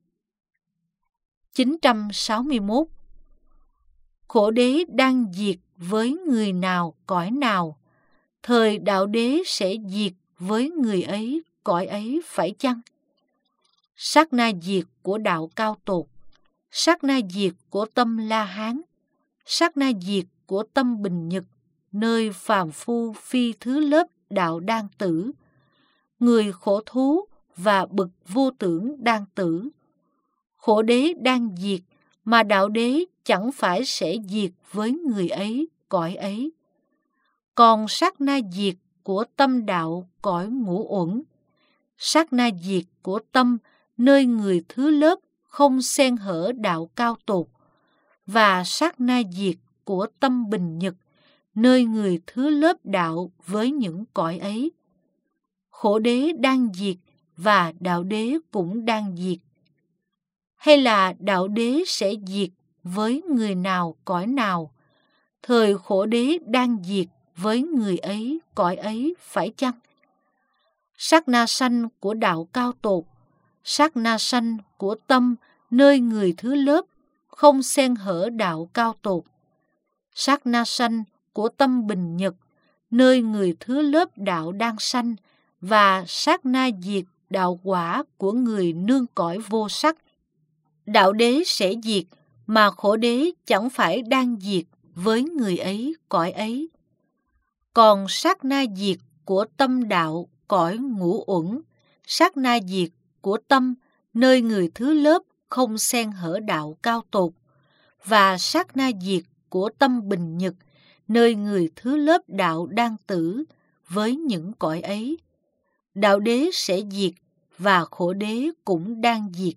961. Khổ đế đang diệt với người nào cõi nào? Thời đạo đế sẽ diệt với người ấy cõi ấy phải chăng? Sát na diệt của đạo cao tột, sát na diệt của tâm La Hán, sát na diệt của tâm bình nhật nơi phàm phu phi thứ lớp đạo đang tử, người khổ thú và bậc vô tưởng đang tử. Khổ đế đang diệt, mà đạo đế chẳng phải sẽ diệt với người ấy cõi ấy. Còn sát na diệt của tâm đạo cõi ngũ uẩn, sát na diệt của tâm nơi người thứ lớp không xen hở đạo cao tột, và sát na diệt của tâm bình nhật nơi người thứ lớp đạo với những cõi ấy. Khổ đế đang diệt và đạo đế cũng đang diệt. Hay là đạo đế sẽ diệt với người nào cõi nào? Thời khổ đế đang diệt với người ấy cõi ấy phải chăng? Sát na sanh của đạo cao tột, sát na sanh của tâm nơi người thứ lớp không xen hở đạo cao tột, sát na sanh của tâm bình nhật nơi người thứ lớp đạo đang sanh, và sát na diệt đạo quả của người nương cõi vô sắc. Đạo đế sẽ diệt, mà khổ đế chẳng phải đang diệt với người ấy cõi ấy. Còn sát na diệt của tâm đạo cõi ngũ uẩn, sát na diệt của tâm nơi người thứ lớp không xen hở đạo cao tột, và sát na diệt của tâm bình nhật nơi người thứ lớp đạo đang tử với những cõi ấy, đạo đế sẽ diệt và khổ đế cũng đang diệt.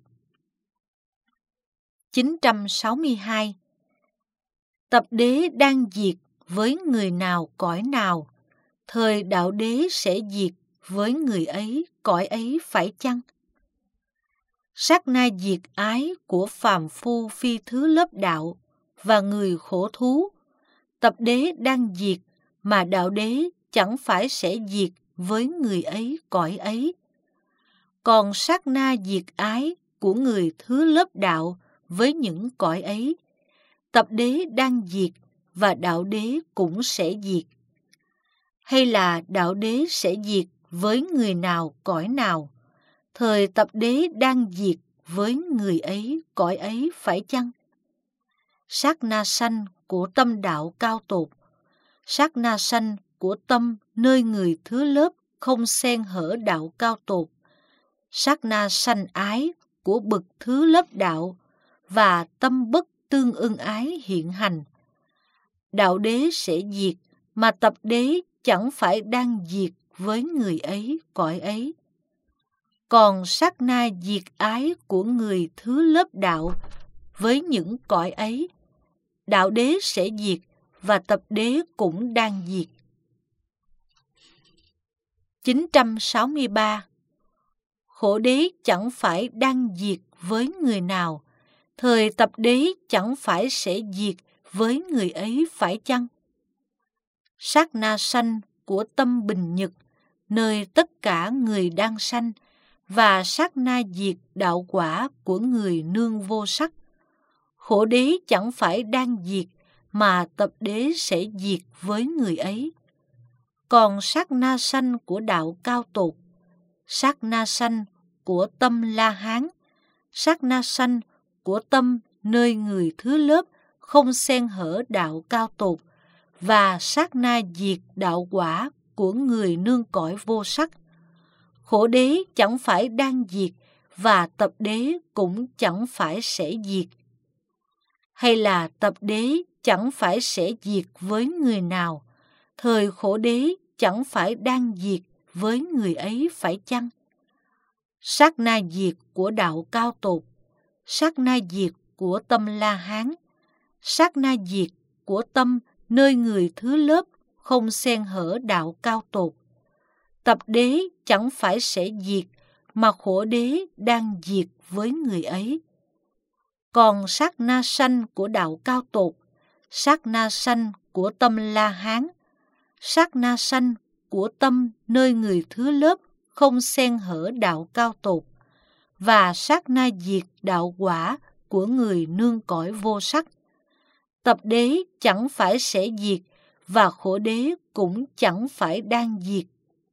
962. Tập đế đang diệt với người nào cõi nào? Thời đạo đế sẽ diệt với người ấy cõi ấy phải chăng? Sát na diệt ái của phàm phu phi thứ lớp đạo và người khổ thú, tập đế đang diệt, mà đạo đế chẳng phải sẽ diệt với người ấy cõi ấy. Còn sát na diệt ái của người thứ lớp đạo với những cõi ấy, tập đế đang diệt và đạo đế cũng sẽ diệt. Hay là đạo đế sẽ diệt với người nào cõi nào? Thời tập đế đang diệt với người ấy cõi ấy phải chăng? Sát na sanh của tâm đạo cao tột, sát na sanh của tâm nơi người thứ lớp không xen hở đạo cao tột, sát na sanh ái của bậc thứ lớp đạo và tâm bất tương ưng ái hiện hành. Đạo đế sẽ diệt, mà tập đế chẳng phải đang diệt với người ấy, cõi ấy. Còn sát na diệt ái của người thứ lớp đạo với những cõi ấy, đạo đế sẽ diệt và tập đế cũng đang diệt. 963. Khổ đế chẳng phải đang diệt với người nào, thời tập đế chẳng phải sẽ diệt với người ấy phải chăng? Sát na sanh của tâm bình nhật, nơi tất cả người đang sanh, và sát na diệt đạo quả của người nương vô sắc. Khổ đế chẳng phải đang diệt, mà tập đế sẽ diệt với người ấy. Còn sát na sanh của đạo cao tột, sát na sanh của tâm La Hán, sát na sanh của tâm nơi người thứ lớp không xen hở đạo cao tột, và sát na diệt đạo quả của người nương cõi vô sắc. Khổ đế chẳng phải đang diệt, và tập đế cũng chẳng phải sẽ diệt. Hay là tập đế chẳng phải sẽ diệt với người nào, thời khổ đế chẳng phải đang diệt với người ấy phải chăng? Sát na diệt của đạo cao tột, sát na diệt của tâm La Hán, sát na diệt của tâm nơi người thứ lớp không xen hở đạo cao tột. Tập đế chẳng phải sẽ diệt, mà khổ đế đang diệt với người ấy. Còn sát na sanh của đạo cao tột, sát na sanh của tâm La Hán, sát na sanh của tâm nơi người thứ lớp không xen hở đạo cao tột, và sát na diệt đạo quả của người nương cõi vô sắc. Tập đế chẳng phải sẽ diệt, và khổ đế cũng chẳng phải đang diệt.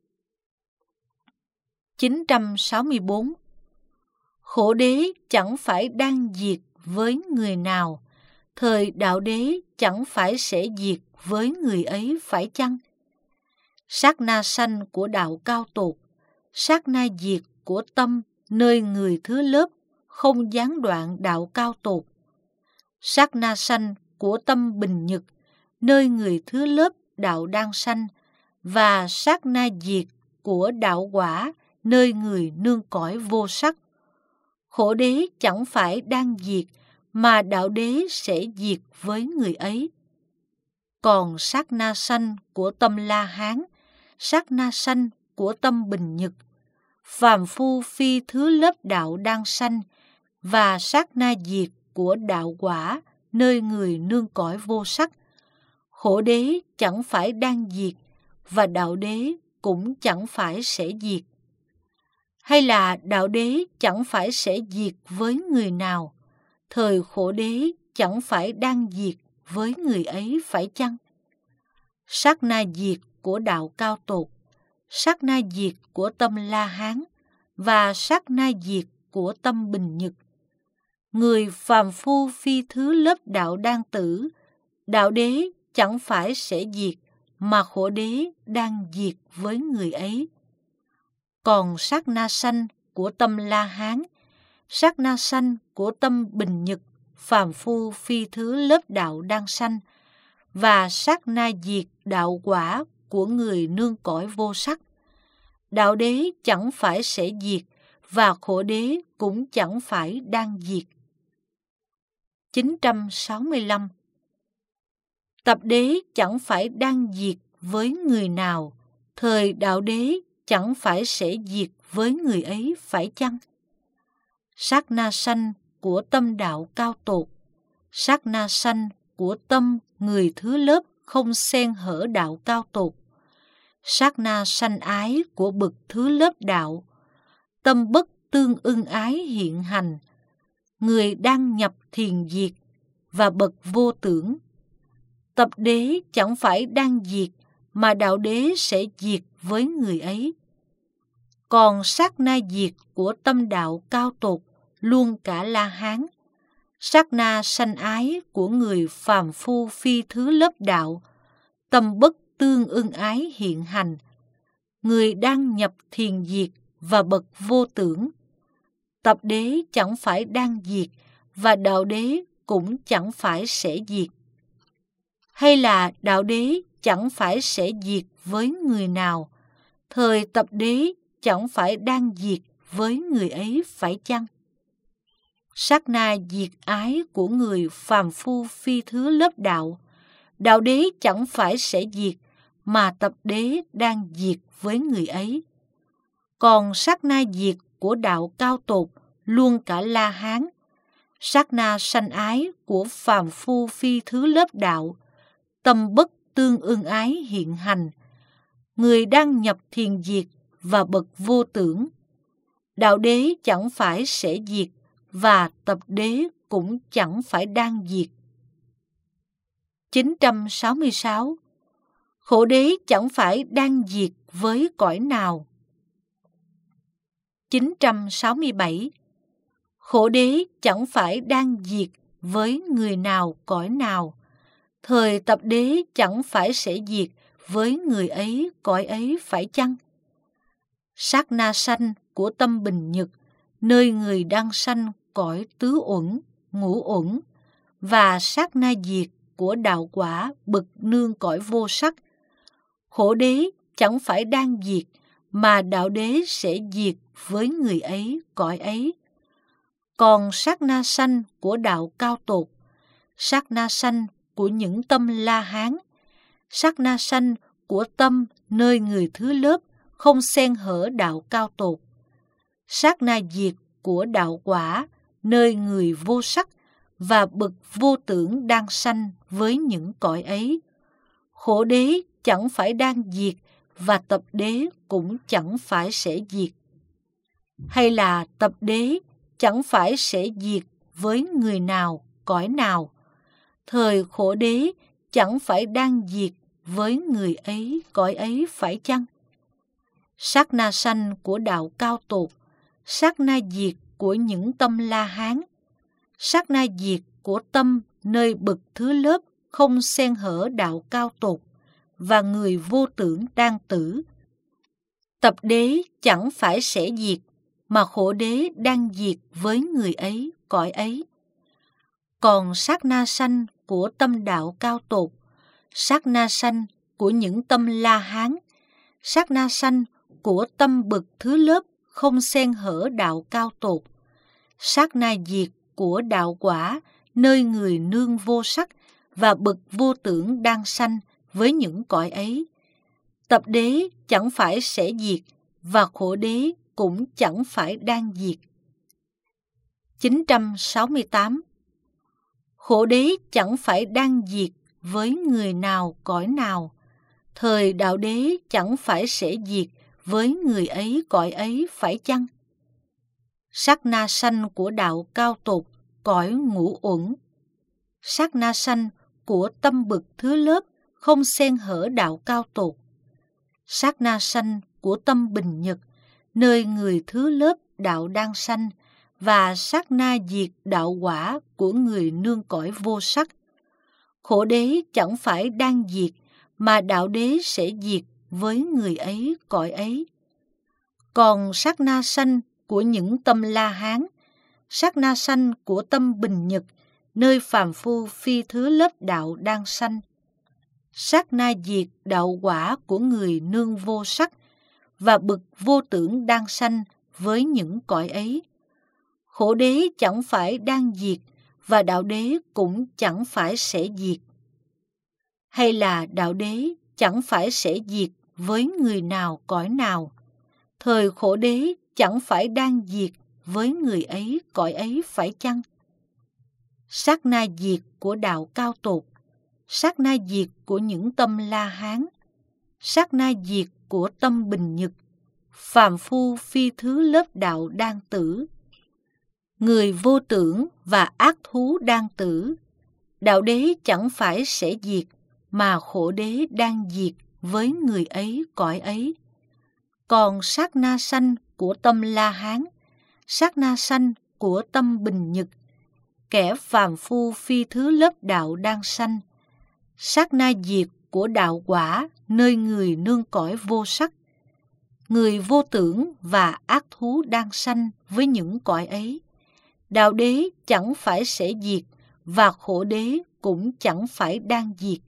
964. Khổ đế chẳng phải đang diệt với người nào, thời đạo đế chẳng phải sẽ diệt với người ấy phải chăng? Sát na sanh của đạo cao tột, sát na diệt của tâm nơi người thứ lớp không gián đoạn đạo cao tột, sát na sanh của tâm bình nhật nơi người thứ lớp đạo đang sanh, và sát na diệt của đạo quả nơi người nương cõi vô sắc. Khổ đế chẳng phải đang diệt, mà đạo đế sẽ diệt với người ấy. Còn sát na sanh của tâm La Hán, sát na sanh của tâm bình nhật, phàm phu phi thứ lớp đạo đang sanh, và sát na diệt của đạo quả nơi người nương cõi vô sắc. Khổ đế chẳng phải đang diệt, và đạo đế cũng chẳng phải sẽ diệt. Hay là đạo đế chẳng phải sẽ diệt với người nào, thời khổ đế chẳng phải đang diệt với người ấy phải chăng? Sát na diệt của đạo cao tột, sát na diệt của tâm La Hán, và sát na diệt của tâm bình nhật. Người phàm phu phi thứ lớp đạo đang tử, đạo đế chẳng phải sẽ diệt, mà khổ đế đang diệt với người ấy. Còn sát na sanh của tâm La Hán, sát na sanh của tâm bình nhật, phàm phu phi thứ lớp đạo đang sanh, và sát na diệt đạo quả của người nương cõi vô sắc. Đạo đế chẳng phải sẽ diệt, và khổ đế cũng chẳng phải đang diệt. 965. Tập đế chẳng phải đang diệt với người nào, thời đạo đế chẳng phải sẽ diệt với người ấy phải chăng? Sát na sanh của tâm đạo cao tột, sát na sanh của tâm người thứ lớp không xen hở đạo cao tột, sát na sanh ái của bậc thứ lớp đạo, tâm bất tương ưng ái hiện hành, người đang nhập thiền diệt, và bậc vô tưởng. Tập đế chẳng phải đang diệt, mà đạo đế sẽ diệt với người ấy. Còn sát na diệt của tâm đạo cao tột luôn cả La Hán, sát na sanh ái của người phàm phu phi thứ lớp đạo, tâm bất tương ưng ái hiện hành, người đang nhập thiền diệt, và bậc vô tưởng. tập đế chẳng phải đang diệt, và đạo đế cũng chẳng phải sẽ diệt. Hay là đạo đế chẳng phải sẽ diệt với người nào, thời tập đế chẳng phải đang diệt với người ấy phải chăng? Sát na diệt ái của người phàm phu phi thứ lớp đạo, đạo đế chẳng phải sẽ diệt, mà tập đế đang diệt với người ấy. Còn sát na diệt của đạo cao tột luôn cả La Hán, sát na sanh ái của phàm phu phi thứ lớp đạo, tâm bất tương ưng ái hiện hành, người đang nhập thiền diệt và bậc vô tưởng. Đạo đế chẳng phải sẽ diệt, và tập đế cũng chẳng phải đang diệt. 966. Khổ đế chẳng phải đang diệt với cõi nào. 967. Khổ đế chẳng phải đang diệt với người nào cõi nào, thời tập đế chẳng phải sẽ diệt với người ấy cõi ấy phải chăng? Sát na sanh của tâm bình nhật, nơi người đang sanh cõi tứ uẩn, ngũ uẩn, và sát na diệt của đạo quả bậc nương cõi vô sắc. Khổ đế chẳng phải đang diệt, mà đạo đế sẽ diệt với người ấy cõi ấy. Còn sát na sanh của đạo cao tột, sát na sanh của những tâm La Hán, sát na sanh của tâm nơi người thứ lớp không xen hở đạo cao tột, sát na diệt của đạo quả nơi người vô sắc và bậc vô tưởng đang sanh với những cõi ấy. Khổ đế chẳng phải đang diệt, và tập đế cũng chẳng phải sẽ diệt. Hay là tập đế chẳng phải sẽ diệt với người nào cõi nào, thời khổ đế chẳng phải đang diệt với người ấy cõi ấy phải chăng? Sát na sanh của đạo cao tột, sát na diệt của những tâm La Hán, sát na diệt của tâm nơi bậc thứ lớp không xen hở đạo cao tột và người vô tưởng đang tử. Tập đế chẳng phải sẽ diệt, mà khổ đế đang diệt với người ấy cõi ấy. Còn sát na sanh của tâm đạo cao tột, sát na sanh của những tâm La Hán, sát na sanh của tâm bậc thứ lớp không xen hở đạo cao tột, sát na diệt của đạo quả nơi người nương vô sắc và bậc vô tưởng đang sanh với những cõi ấy. Tập đế chẳng phải sẽ diệt, và khổ đế cũng chẳng phải đang diệt. 968. Khổ đế chẳng phải đang diệt với người nào cõi nào, thời đạo đế chẳng phải sẽ diệt với người ấy cõi ấy phải chăng? Sát na sanh của đạo cao tột cõi ngũ uẩn, sát na sanh của tâm bậc thứ lớp không xen hở đạo cao tột, sát na sanh của tâm bình nhật nơi người thứ lớp đạo đang sanh, và sát na diệt đạo quả của người nương cõi vô sắc. Khổ đế chẳng phải đang diệt, mà đạo đế sẽ diệt với người ấy cõi ấy. Còn sát na sanh của những tâm La Hán, sát na sanh của tâm bình nhật nơi phàm phu phi thứ lớp đạo đang sanh, sát na diệt đạo quả của người nương vô sắc và bậc vô tưởng đang sanh với những cõi ấy. Khổ đế chẳng phải đang diệt, và đạo đế cũng chẳng phải sẽ diệt. Hay là đạo đế chẳng phải sẽ diệt với người nào cõi nào, thời khổ đế chẳng phải đang diệt với người ấy cõi ấy phải chăng? Sát na diệt của đạo cao tột, sát na diệt của những tâm La Hán, sát na diệt của tâm bình nhật, phàm phu phi thứ lớp đạo đang tử, người vô tưởng và ác thú đang tử. Đạo đế chẳng phải sẽ diệt, mà khổ đế đang diệt với người ấy cõi ấy. Còn sát na sanh của tâm La Hán, sát na sanh của tâm bình nhật, kẻ phàm phu phi thứ lớp đạo đang sanh, sát na diệt của đạo quả nơi người nương cõi vô sắc. người vô tưởng và ác thú đang sanh với những cõi ấy. Đạo đế chẳng phải sẽ diệt, và khổ đế cũng chẳng phải đang diệt.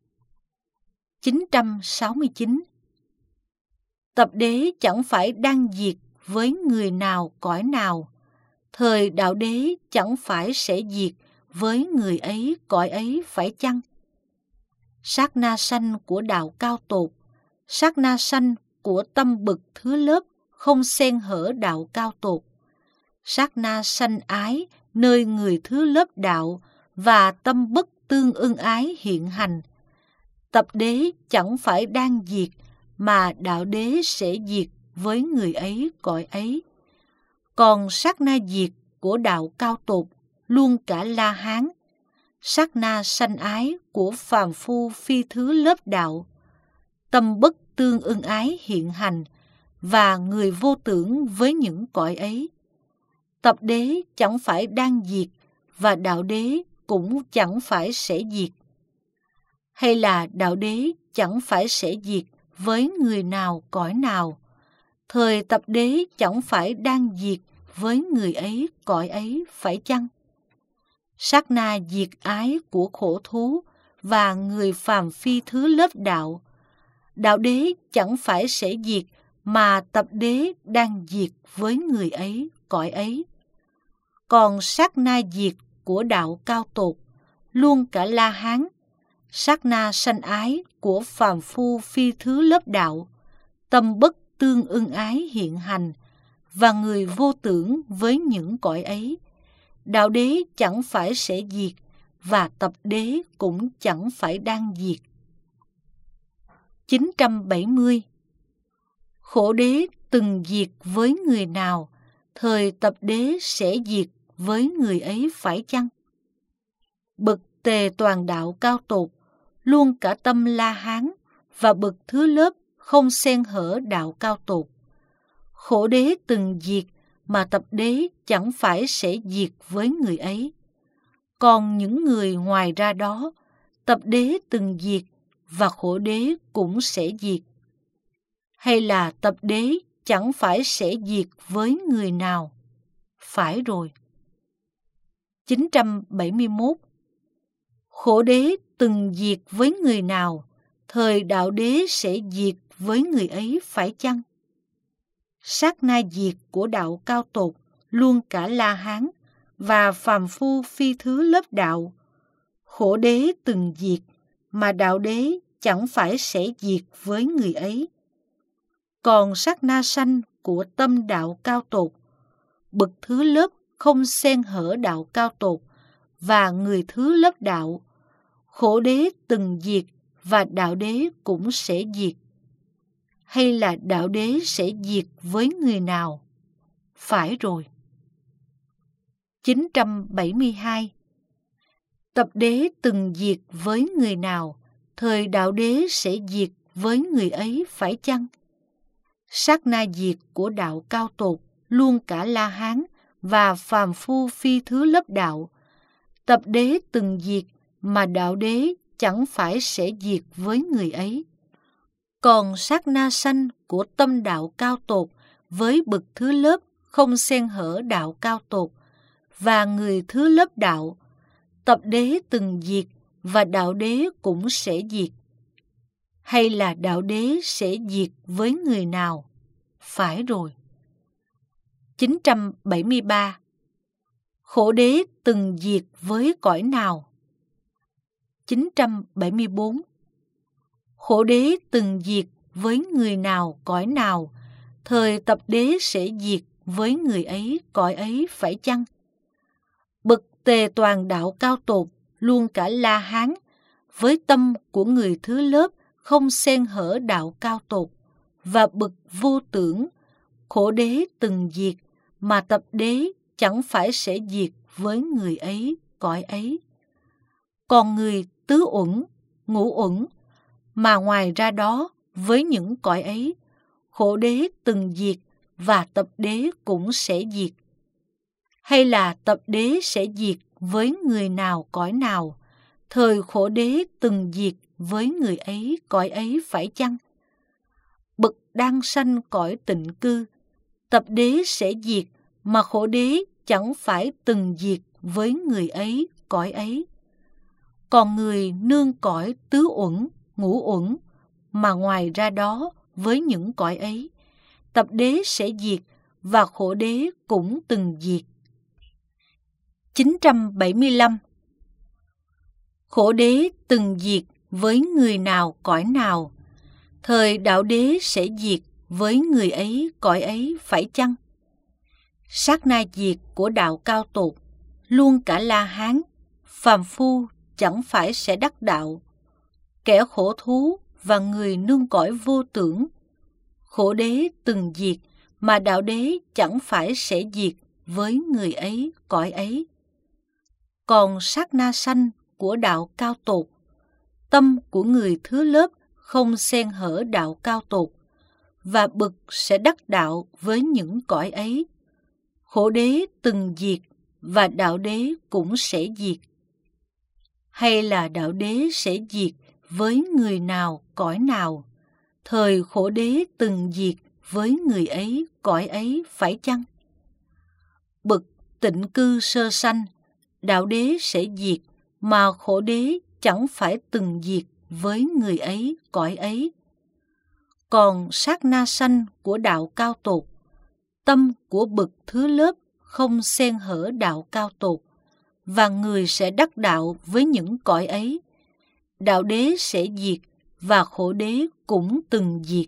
969. Tập đế chẳng phải đang diệt với người nào cõi nào, thời đạo đế chẳng phải sẽ diệt với người ấy cõi ấy, phải chăng? Sát na sanh của đạo cao tột, sát na sanh của tâm bậc thứ lớp không xen hở đạo cao tột, sát na sanh ái nơi người thứ lớp đạo và tâm bất tương ưng ái hiện hành. Tập đế chẳng phải đang diệt, mà đạo đế sẽ diệt với người ấy cõi ấy. Còn sát na diệt của đạo cao tột luôn cả La Hán, sát na sanh ái của phàm phu phi thứ lớp đạo, tâm bất tương ưng ái hiện hành, và người vô tưởng với những cõi ấy. Tập đế chẳng phải đang diệt, và đạo đế cũng chẳng phải sẽ diệt. Hay là đạo đế chẳng phải sẽ diệt với người nào cõi nào, thời tập đế chẳng phải đang diệt với người ấy cõi ấy, phải chăng? Sát na diệt ái của khổ thú và người phàm phi thứ lớp đạo, đạo đế chẳng phải sẽ diệt, mà tập đế đang diệt với người ấy cõi ấy. Còn sát na diệt của đạo cao tột luôn cả La Hán, sát na sanh ái của phàm phu phi thứ lớp đạo, tâm bất tương ưng ái hiện hành, và người vô tưởng với những cõi ấy. Đạo đế chẳng phải sẽ diệt, và tập đế cũng chẳng phải đang diệt. 970. Khổ đế từng diệt với người nào, thời tập đế sẽ diệt với người ấy, phải chăng? Bậc tề toàn đạo cao tột luôn cả tâm La Hán, và bậc thứ lớp không xen hở đạo cao tột. Khổ đế từng diệt, mà tập đế chẳng phải sẽ diệt với người ấy. Còn những người ngoài ra đó, tập đế từng diệt, và khổ đế cũng sẽ diệt. Hay là tập đế chẳng phải sẽ diệt với người nào? Phải rồi. 971. Khổ đế từng diệt với người nào, thời đạo đế sẽ diệt với người ấy, phải chăng? Sát na diệt của đạo cao tột luôn cả La Hán và phàm phu phi thứ lớp đạo, khổ đế từng diệt, mà đạo đế chẳng phải sẽ diệt với người ấy. Còn sát na sanh của tâm đạo cao tột, bậc thứ lớp không xen hở đạo cao tột và người thứ lớp đạo, khổ đế từng diệt, và đạo đế cũng sẽ diệt. Hay là đạo đế sẽ diệt với người nào? Phải rồi. 972. Tập đế từng diệt với người nào, thời đạo đế sẽ diệt với người ấy, phải chăng? Sát na diệt của đạo cao tột luôn cả La Hán và phàm phu phi thứ lớp đạo, tập đế từng diệt, mà đạo đế chẳng phải sẽ diệt với người ấy. Còn sát na sanh của tâm đạo cao tột với bậc thứ lớp không xen hở đạo cao tột và người thứ lớp đạo, tập đế từng diệt, và đạo đế cũng sẽ diệt. Hay là đạo đế sẽ diệt với người nào? Phải rồi. 973. Khổ đế từng diệt với cõi nào? 974. Khổ đế từng diệt với người nào cõi nào, thời tập đế sẽ diệt với người ấy cõi ấy, phải chăng? Bậc tề toàn đạo cao tột luôn cả La Hán với tâm của người thứ lớp không xen hở đạo cao tột, và bậc vô tưởng, khổ đế từng diệt, mà tập đế chẳng phải sẽ diệt với người ấy cõi ấy. Còn người tứ uẩn, ngũ uẩn, mà ngoài ra đó với những cõi ấy, khổ đế từng diệt, và tập đế cũng sẽ diệt. Hay là tập đế sẽ diệt với người nào cõi nào, thời khổ đế từng diệt với người ấy cõi ấy, phải chăng? Bậc đang sanh cõi tịnh cư, tập đế sẽ diệt, mà khổ đế chẳng phải từng diệt với người ấy, cõi ấy. Còn người nương cõi tứ uẩn, ngũ uẩn, mà ngoài ra đó với những cõi ấy, tập đế sẽ diệt và khổ đế cũng từng diệt. 975. Khổ đế từng diệt với người nào, cõi nào, thời đạo đế sẽ diệt với người ấy, cõi ấy, phải chăng? Sát na diệt của đạo cao tột, luôn cả La Hán, phàm phu chẳng phải sẽ đắc đạo. Kẻ khổ thú và người nương cõi vô tưởng, khổ đế từng diệt, mà đạo đế chẳng phải sẽ diệt với người ấy, cõi ấy. Còn sát na sanh của đạo cao tột, tâm của người thứ lớp không xen hở đạo cao tột, và bực sẽ đắc đạo với những cõi ấy. Khổ đế từng diệt và đạo đế cũng sẽ diệt. Hay là đạo đế sẽ diệt với người nào, cõi nào, thời khổ đế từng diệt với người ấy, cõi ấy, phải chăng? Bực tịnh cư sơ sanh, đạo đế sẽ diệt, mà khổ đế chẳng phải từng diệt với người ấy, cõi ấy. Còn sát na sanh của đạo cao tột, tâm của bậc thứ lớp không xen hở đạo cao tột, và người sẽ đắc đạo với những cõi ấy. Đạo đế sẽ diệt và khổ đế cũng từng diệt.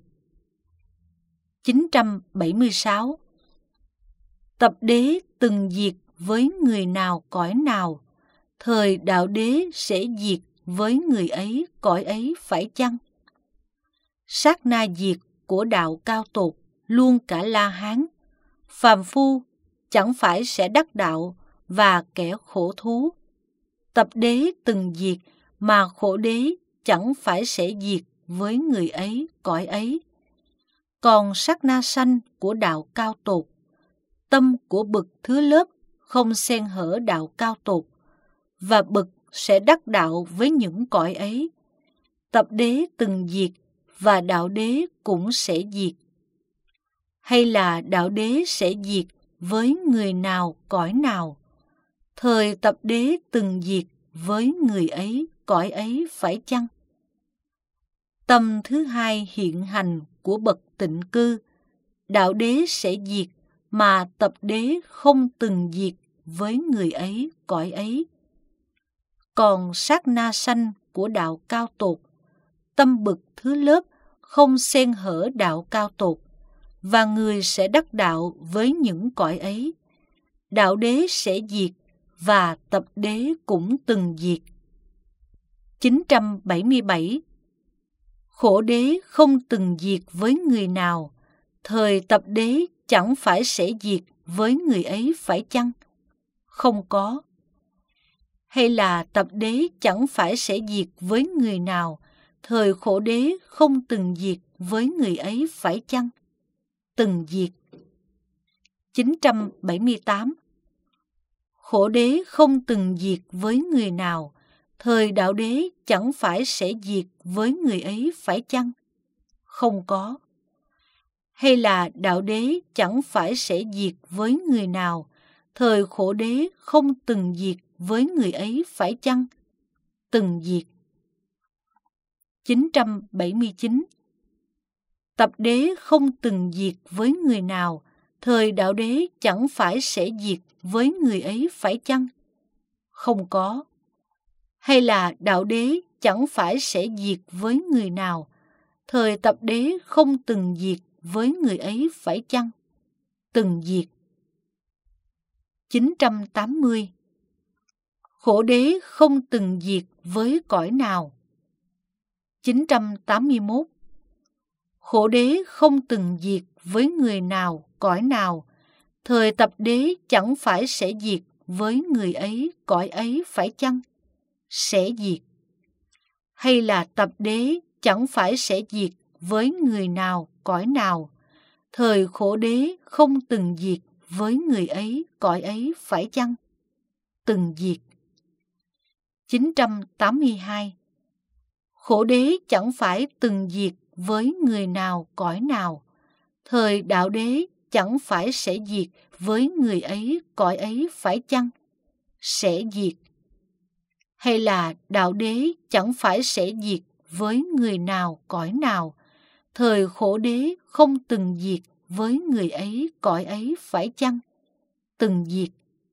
976. Tập đế từng diệt với người nào, cõi nào, thời đạo đế sẽ diệt với người ấy, cõi ấy, phải chăng? Sát na diệt của đạo cao tột, luôn cả La Hán, phàm phu chẳng phải sẽ đắc đạo, và kẻ khổ thú. Tập đế từng diệt, mà khổ đế chẳng phải sẽ diệt với người ấy, cõi ấy. Còn sát na sanh của đạo cao tột, tâm của bậc thứ lớp không xen hở đạo cao tột, và bậc sẽ đắc đạo với những cõi ấy. Tập đế từng diệt và đạo đế cũng sẽ diệt. Hay là đạo đế sẽ diệt với người nào, cõi nào, thời tập đế từng diệt với người ấy, cõi ấy, phải chăng? Tâm thứ hai hiện hành của bậc tịnh cư, đạo đế sẽ diệt, mà tập đế không từng diệt với người ấy, cõi ấy. Còn sát na sanh của đạo cao tột, tâm bậc thứ lớp không xen hở đạo cao tột, và người sẽ đắc đạo với những cõi ấy. Đạo đế sẽ diệt và tập đế cũng từng diệt. 977. Khổ đế không từng diệt với người nào, thời tập đế chẳng phải sẽ diệt với người ấy, phải chăng? Không có. Hay là tập đế chẳng phải sẽ diệt với người nào, thời khổ đế không từng diệt với người ấy, phải chăng? Từng diệt. 978. Khổ đế không từng diệt với người nào, thời đạo đế chẳng phải sẽ diệt với người ấy, phải chăng? Không có. Hay là đạo đế chẳng phải sẽ diệt với người nào, thời khổ đế không từng diệt với người ấy, phải chăng? Từng diệt. 979. Tập đế không từng diệt với người nào, thời đạo đế chẳng phải sẽ diệt với người ấy, phải chăng? Không có. Hay là đạo đế chẳng phải sẽ diệt với người nào, thời tập đế không từng diệt với người ấy, phải chăng? Từng diệt. 980. Khổ đế không từng diệt với cõi nào. 981. Khổ đế không từng diệt với người nào, cõi nào, thời tập đế chẳng phải sẽ diệt với người ấy, cõi ấy, phải chăng? Sẽ diệt. Hay là tập đế chẳng phải sẽ diệt với người nào, cõi nào, thời khổ đế không từng diệt với người ấy, cõi ấy, phải chăng? Từng diệt. 982. Khổ đế chẳng phải từng diệt với người nào cõi nào, thời đạo đế chẳng phải sẽ diệt với người ấy cõi ấy phải chăng? Sẽ diệt. Hay là đạo đế chẳng phải sẽ diệt với người nào cõi nào, thời khổ đế không từng diệt với người ấy cõi ấy phải chăng? Từng diệt.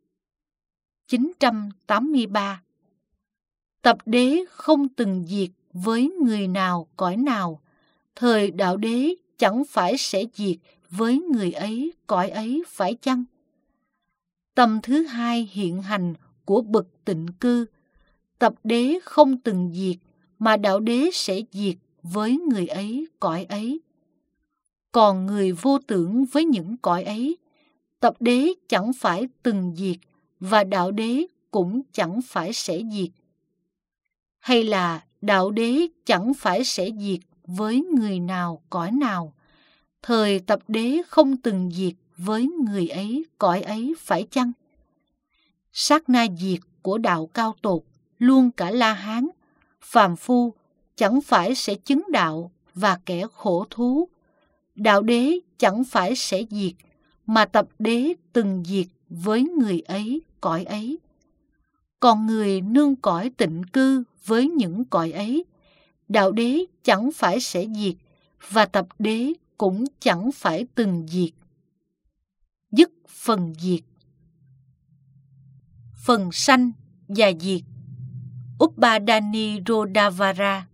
983. Tập đế không từng diệt với người nào cõi nào, thời đạo đế chẳng phải sẽ diệt với người ấy cõi ấy phải chăng? Tâm thứ hai hiện hành của bậc tịnh cư, tập đế không từng diệt mà đạo đế sẽ diệt với người ấy cõi ấy. Còn người vô tưởng với những cõi ấy, tập đế chẳng phải từng diệt và đạo đế cũng chẳng phải sẽ diệt. Hay là đạo đế chẳng phải sẽ diệt với người nào cõi nào, thời tập đế không từng diệt với người ấy cõi ấy phải chăng? Sát na diệt của đạo cao tột, luôn cả La Hán, phàm phu chẳng phải sẽ chứng đạo và kẻ khổ thú. Đạo đế chẳng phải sẽ diệt mà tập đế từng diệt với người ấy cõi ấy. Còn người nương cõi tịnh cư với những cõi ấy, đạo đế chẳng phải sẽ diệt và tập đế cũng chẳng phải từng diệt. Dứt phần diệt. Phần sanh và diệt. Upadani Rodavara.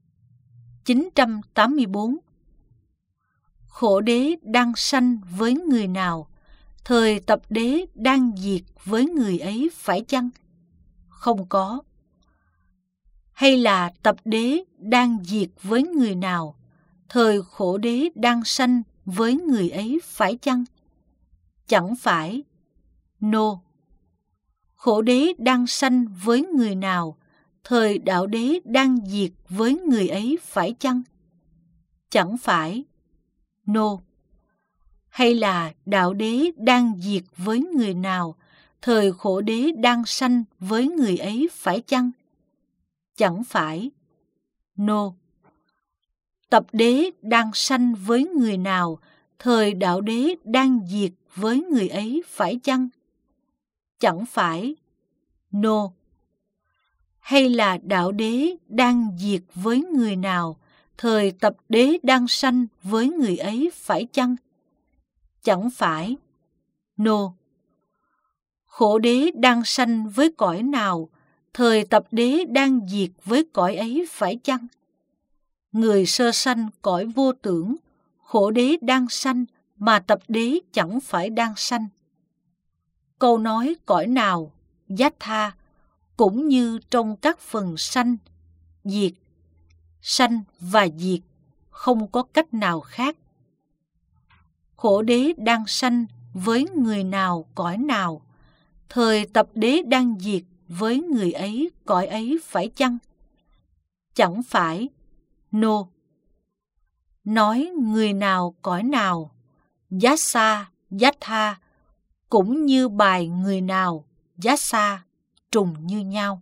984. Khổ đế đang sanh với người nào, thời tập đế đang diệt với người ấy phải chăng? Không có. Hay là tập đế đang diệt với người nào, thời khổ đế đang sanh với người ấy phải chăng? Chẳng phải. No. Khổ đế đang sanh với người nào, thời đạo đế đang diệt với người ấy phải chăng? Chẳng phải. No. Hay là đạo đế đang diệt với người nào, thời khổ đế đang sanh với người ấy phải chăng? Chẳng phải. No. Tập đế đang sanh với người nào, thời đạo đế đang diệt với người ấy phải chăng? Chẳng phải. No. Hay là đạo đế đang diệt với người nào, thời tập đế đang sanh với người ấy phải chăng? Chẳng phải. No. Khổ đế đang sanh với cõi nào, thời tập đế đang diệt với cõi ấy phải chăng? Người sơ sanh cõi vô tưởng, khổ đế đang sanh mà tập đế chẳng phải đang sanh. Câu nói cõi nào, Yatha, cũng như trong các phần sanh, diệt, sanh và diệt, không có cách nào khác. Khổ đế đang sanh với người nào cõi nào, thời tập đế đang diệt với người ấy cõi ấy phải chăng? Chẳng phải. No. Nói người nào cõi nào, Yassa, Yatha, cũng như bài người nào, Yassa, trùng như nhau.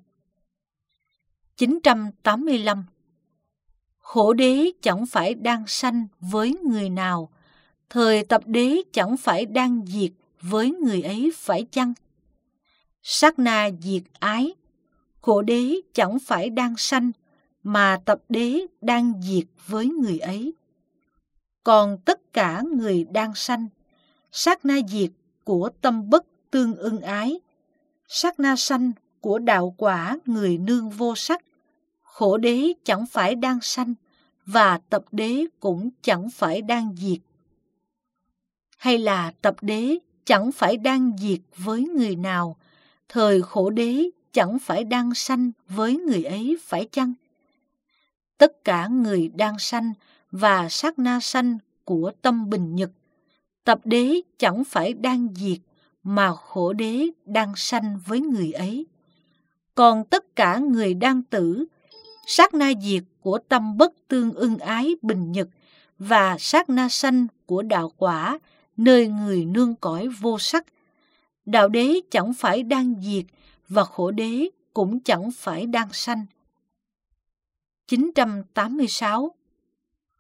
985. Khổ đế chẳng phải đang sanh với người nào, thời tập đế chẳng phải đang diệt với người ấy phải chăng? Sát na diệt ái, khổ đế chẳng phải đang sanh mà tập đế đang diệt với người ấy. Còn tất cả người đang sanh, sát na diệt của tâm bất tương ưng ái, sát na sanh của đạo quả người nương vô sắc, khổ đế chẳng phải đang sanh và tập đế cũng chẳng phải đang diệt. Hay là tập đế chẳng phải đang diệt với người nào, thời khổ đế chẳng phải đang sanh với người ấy phải chăng? Tất cả người đang sanh và sát na sanh của tâm bình nhật, tập đế chẳng phải đang diệt mà khổ đế đang sanh với người ấy. Còn tất cả người đang tử, sát na diệt của tâm bất tương ưng ái bình nhật và sát na sanh của đạo quả nơi người nương cõi vô sắc, đạo đế chẳng phải đang diệt và khổ đế cũng chẳng phải đang sanh. 986.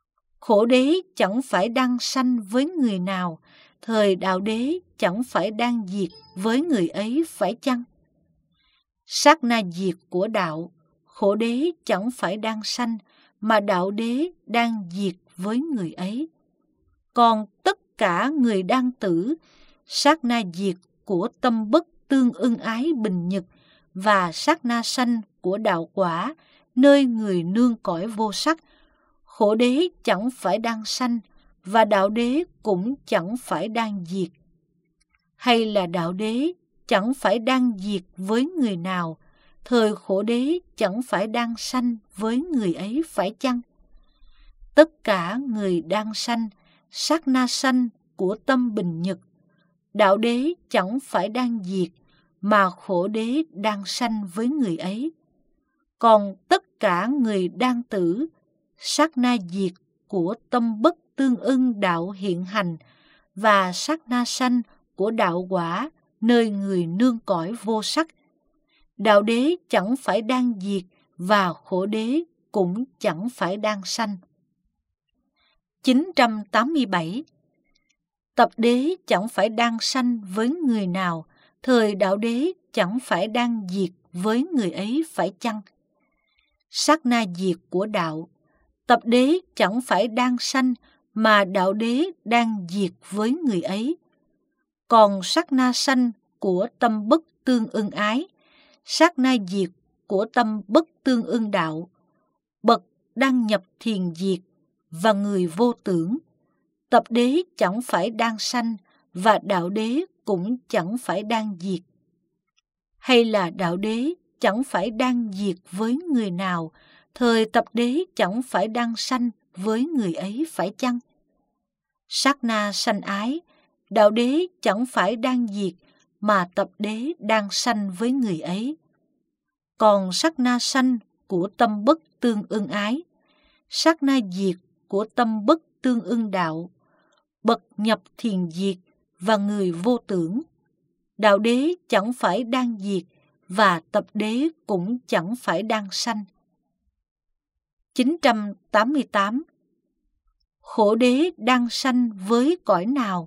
Khổ đế chẳng phải đang sanh với người nào, thời đạo đế chẳng phải đang diệt với người ấy phải chăng? Sát na diệt của đạo, khổ đế chẳng phải đang sanh, mà đạo đế đang diệt với người ấy. Còn tất cả người đang tử, sát na diệt của tâm bất tương ưng ái bình nhật và sát na sanh của đạo quả, nơi người nương cõi vô sắc, khổ đế chẳng phải đang sanh và đạo đế cũng chẳng phải đang diệt. Hay là đạo đế chẳng phải đang diệt với người nào, thời khổ đế chẳng phải đang sanh với người ấy phải chăng? Tất cả người đang sanh, sát na sanh của tâm bình nhật, đạo đế chẳng phải đang diệt, mà khổ đế đang sanh với người ấy. Còn tất cả người đang tử, sát na diệt của tâm bất tương ưng đạo hiện hành và sát na sanh của đạo quả, nơi người nương cõi vô sắc, đạo đế chẳng phải đang diệt và khổ đế cũng chẳng phải đang sanh. 987. Tập đế chẳng phải đang sanh với người nào, thời đạo đế chẳng phải đang diệt với người ấy phải chăng? Sát na diệt của đạo, tập đế chẳng phải đang sanh, mà đạo đế đang diệt với người ấy. Còn sát na sanh của tâm bất tương ưng ái, sát na diệt của tâm bất tương ưng đạo, bậc đang nhập thiền diệt và người vô tưởng, tập đế chẳng phải đang sanh và đạo đế cũng chẳng phải đang diệt. Hay là đạo đế chẳng phải đang diệt với người nào, thời tập đế chẳng phải đang sanh với người ấy phải chăng? Sát na sanh ái, đạo đế chẳng phải đang diệt, mà tập đế đang sanh với người ấy. Còn sát na sanh của tâm bất tương ưng ái, sát na diệt của tâm bất tương ưng đạo, bậc nhập thiền diệt và người vô tưởng, đạo đế chẳng phải đang diệt và tập đế cũng chẳng phải đang sanh. 988. Khổ đế đang sanh với cõi nào?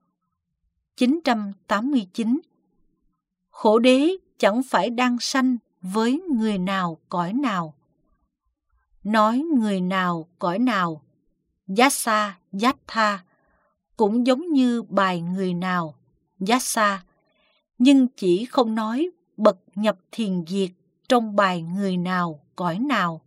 989. Khổ đế chẳng phải đang sanh với người nào cõi nào. Nói người nào cõi nào, Yassa, Yatha, cũng giống như bài người nào, Yassa, nhưng chỉ không nói bậc nhập thiền diệt trong bài người nào cõi nào.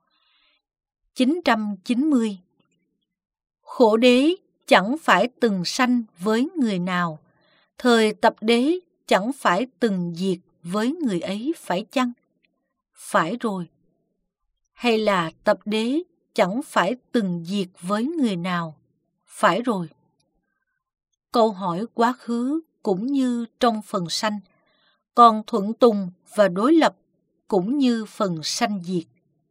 990. Khổ đế chẳng phải từng sanh với người nào, thời tập đế chẳng phải từng diệt với người ấy phải chăng? Phải rồi. Hay là tập đế chẳng phải từng diệt với người nào? Phải rồi. Câu hỏi quá khứ cũng như trong phần sanh, còn thuận tùng và đối lập cũng như phần sanh diệt.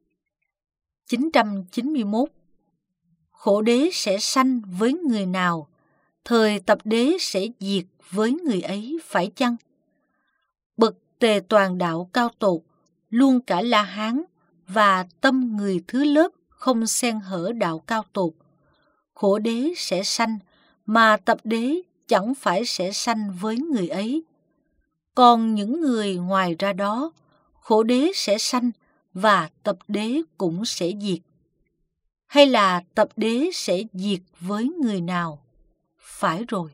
991. Khổ đế sẽ sanh với người nào, thời tập đế sẽ diệt với người ấy phải chăng? Bậc tề toàn đạo cao tột, luôn cả La Hán và tâm người thứ lớp không xen hở đạo cao tột, khổ đế sẽ sanh, mà tập đế chẳng phải sẽ sanh với người ấy. Còn những người ngoài ra đó, khổ đế sẽ sanh và tập đế cũng sẽ diệt. Hay là tập đế sẽ diệt với người nào? Phải rồi.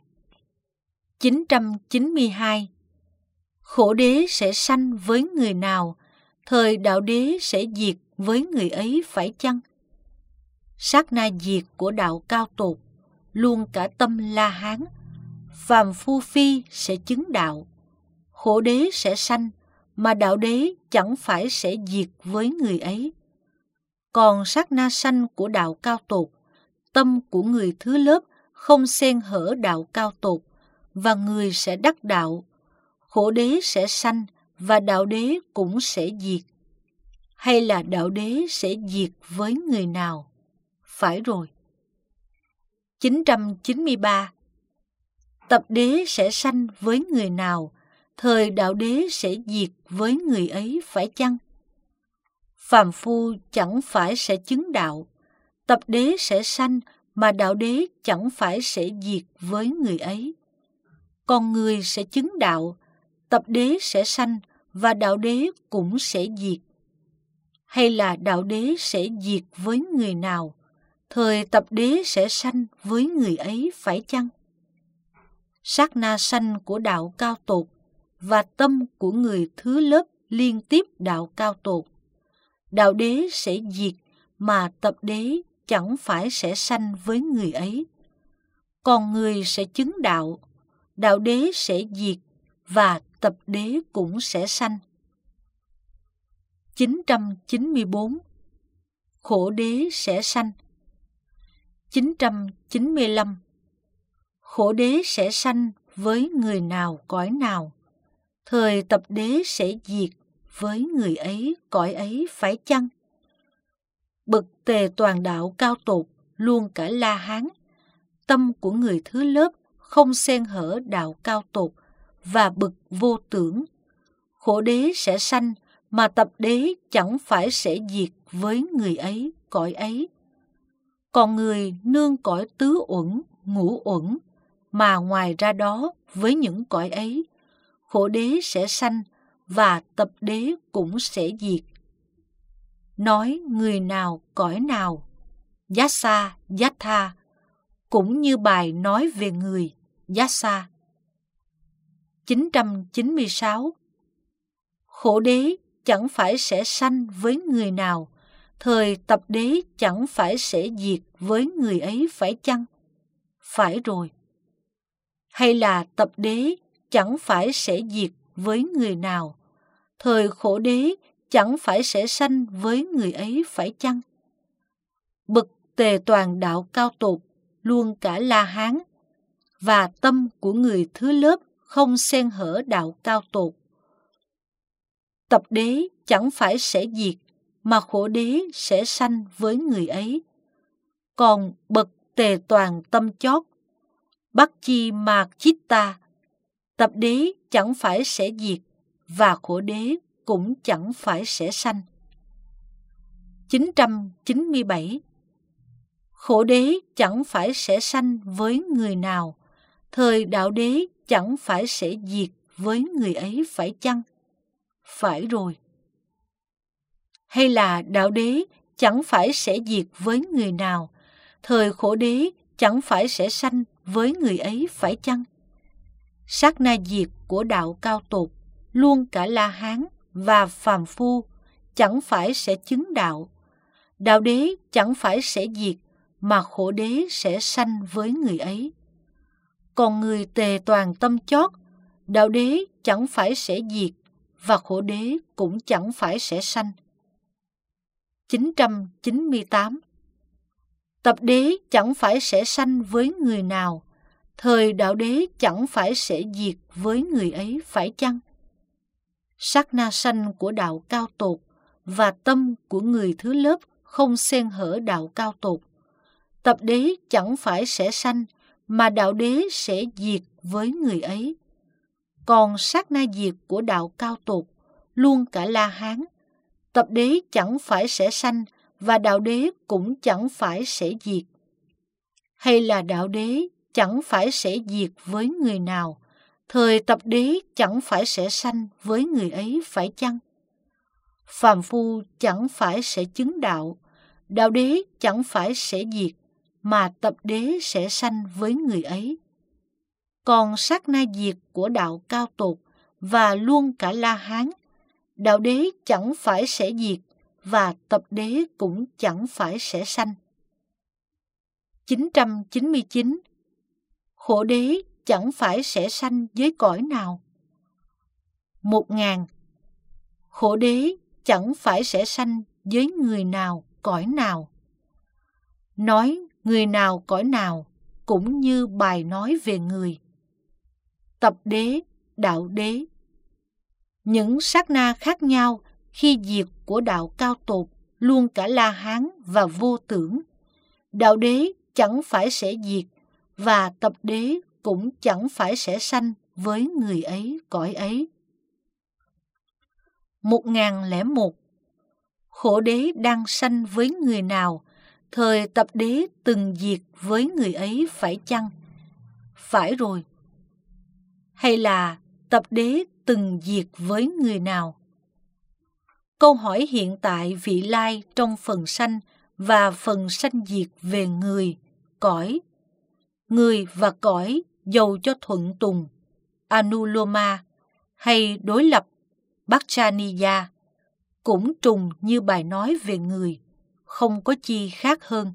992. Khổ đế sẽ sanh với người nào, thời đạo đế sẽ diệt với người ấy phải chăng? Sát na diệt của đạo cao tột, luôn cả tâm La Hán, phàm phu phi sẽ chứng đạo, khổ đế sẽ sanh, mà đạo đế chẳng phải sẽ diệt với người ấy. Còn sát na sanh của đạo cao tột, tâm của người thứ lớp không xen hở đạo cao tột, và người sẽ đắc đạo, khổ đế sẽ sanh và đạo đế cũng sẽ diệt. Hay là đạo đế sẽ diệt với người nào? Phải rồi. 993. Tập đế sẽ sanh với người nào, thời đạo đế sẽ diệt với người ấy phải chăng? Phàm phu chẳng phải sẽ chứng đạo, tập đế sẽ sanh mà đạo đế chẳng phải sẽ diệt với người ấy. Còn người sẽ chứng đạo, tập đế sẽ sanh và đạo đế cũng sẽ diệt. Hay là đạo đế sẽ diệt với người nào, thời tập đế sẽ sanh với người ấy phải chăng? Sát na sanh của đạo cao tột và tâm của người thứ lớp liên tiếp đạo cao tột, đạo đế sẽ diệt mà tập đế chẳng phải sẽ sanh với người ấy. Còn người sẽ chứng đạo, đạo đế sẽ diệt và tập đế cũng sẽ sanh. 994. Khổ đế sẽ sanh. 995. Khổ đế sẽ sanh với người nào cõi nào, thời tập đế sẽ diệt với người ấy cõi ấy phải chăng? Bậc tề toàn đạo cao tột luôn cả La Hán, tâm của người thứ lớp không xen hở đạo cao tột và bậc vô tưởng, khổ đế sẽ sanh mà tập đế chẳng phải sẽ diệt với người ấy cõi ấy. Còn người nương cõi tứ uẩn, ngũ uẩn, mà ngoài ra đó với những cõi ấy, khổ đế sẽ sanh và tập đế cũng sẽ diệt. Nói người nào cõi nào, Yassa, Yatha, cũng như bài nói về người, Yassa. 996. Khổ đế chẳng phải sẽ sanh với người nào, thời tập đế chẳng phải sẽ diệt với người ấy phải chăng? Phải rồi. Hay là tập đế chẳng phải sẽ diệt với người nào, thời khổ đế chẳng phải sẽ sanh với người ấy phải chăng? Bậc tề toàn đạo cao tột luôn cả La Hán, và tâm của người thứ lớp không xen hở đạo cao tột, tập đế chẳng phải sẽ diệt mà khổ đế sẽ sanh với người ấy. Còn bậc tề toàn tâm chót, Bắc Chi Mạc Chitta, tập đế chẳng phải sẽ diệt và khổ đế cũng chẳng phải sẽ sanh. 997. Khổ đế chẳng phải sẽ sanh với người nào, thời đạo đế chẳng phải sẽ diệt với người ấy phải chăng? Phải rồi. Hay là đạo đế chẳng phải sẽ diệt với người nào, thời khổ đế chẳng phải sẽ sanh với người ấy phải chăng? Sát na diệt của đạo cao tột luôn cả La Hán và phàm phu chẳng phải sẽ chứng đạo, đạo đế chẳng phải sẽ diệt mà khổ đế sẽ sanh với người ấy. Còn người tề toàn tâm chót, đạo đế chẳng phải sẽ diệt và khổ đế cũng chẳng phải sẽ sanh. 998. Tập đế chẳng phải sẽ sanh với người nào, thời đạo đế chẳng phải sẽ diệt với người ấy phải chăng? Sát na sanh của đạo cao tột và tâm của người thứ lớp không xen hở đạo cao tột, tập đế chẳng phải sẽ sanh mà đạo đế sẽ diệt với người ấy. Còn sát na diệt của đạo cao tột luôn cả La Hán, tập đế chẳng phải sẽ sanh và đạo đế cũng chẳng phải sẽ diệt. Hay là đạo đế chẳng phải sẽ diệt với người nào, thời tập đế chẳng phải sẽ sanh với người ấy phải chăng? Phàm phu chẳng phải sẽ chứng đạo, đạo đế chẳng phải sẽ diệt mà tập đế sẽ sanh với người ấy. Còn sát na diệt của đạo cao tột và luôn cả La Hán, đạo đế chẳng phải sẽ diệt và tập đế cũng chẳng phải sẽ sanh. 999. Khổ đế chẳng phải sẽ sanh với cõi nào? 1000. Khổ đế chẳng phải sẽ sanh với người nào cõi nào? Nói người nào cõi nào cũng như bài nói về người. Tập đế, đạo đế. Những sát na khác nhau khi diệt của đạo cao tột luôn cả La Hán và vô tưởng, đạo đế chẳng phải sẽ diệt và tập đế cũng chẳng phải sẽ sanh với người ấy cõi ấy. 1001. Khổ đế đang sanh với người nào, thời tập đế từng diệt với người ấy phải chăng? Phải rồi. Hay là tập đế từng diệt với người nào? Câu hỏi hiện tại vị lai trong phần sanh và phần sanh diệt về người, cõi. Người và cõi dầu cho thuận tùng, Anuloma, hay đối lập, Bachaniya, cũng trùng như bài nói về người, không có chi khác hơn.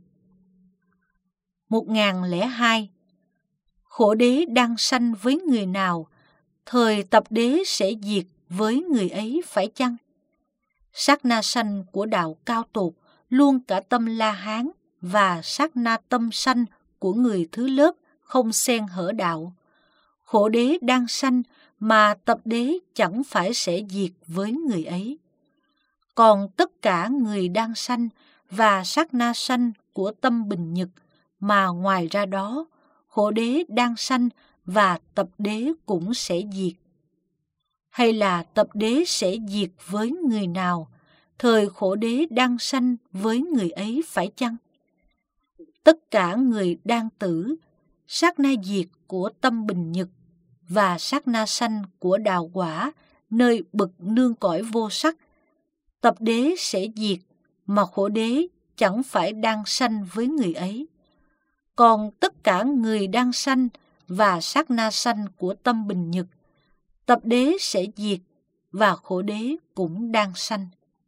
1002. Khổ đế đang sanh với người nào, thời tập đế sẽ diệt với người ấy phải chăng? Sát na sanh của đạo cao tột luôn cả tâm La Hán và sát na tâm sanh của người thứ lớp không xen hở đạo. Khổ đế đang sanh mà tập đế chẳng phải sẽ diệt với người ấy. Còn tất cả người đang sanh và sát na sanh của tâm bình nhật mà ngoài ra đó, khổ đế đang sanh và tập đế cũng sẽ diệt. Hay là tập đế sẽ diệt với người nào, thời khổ đế đang sanh với người ấy phải chăng? Tất cả người đang tử, sát na diệt của tâm bình nhật và sát na sanh của đào quả nơi bậc nương cõi vô sắc, tập đế sẽ diệt mà khổ đế chẳng phải đang sanh với người ấy. Còn tất cả người đang sanh và sát na sanh của tâm bình nhật, tập đế sẽ diệt và khổ đế cũng đang sanh.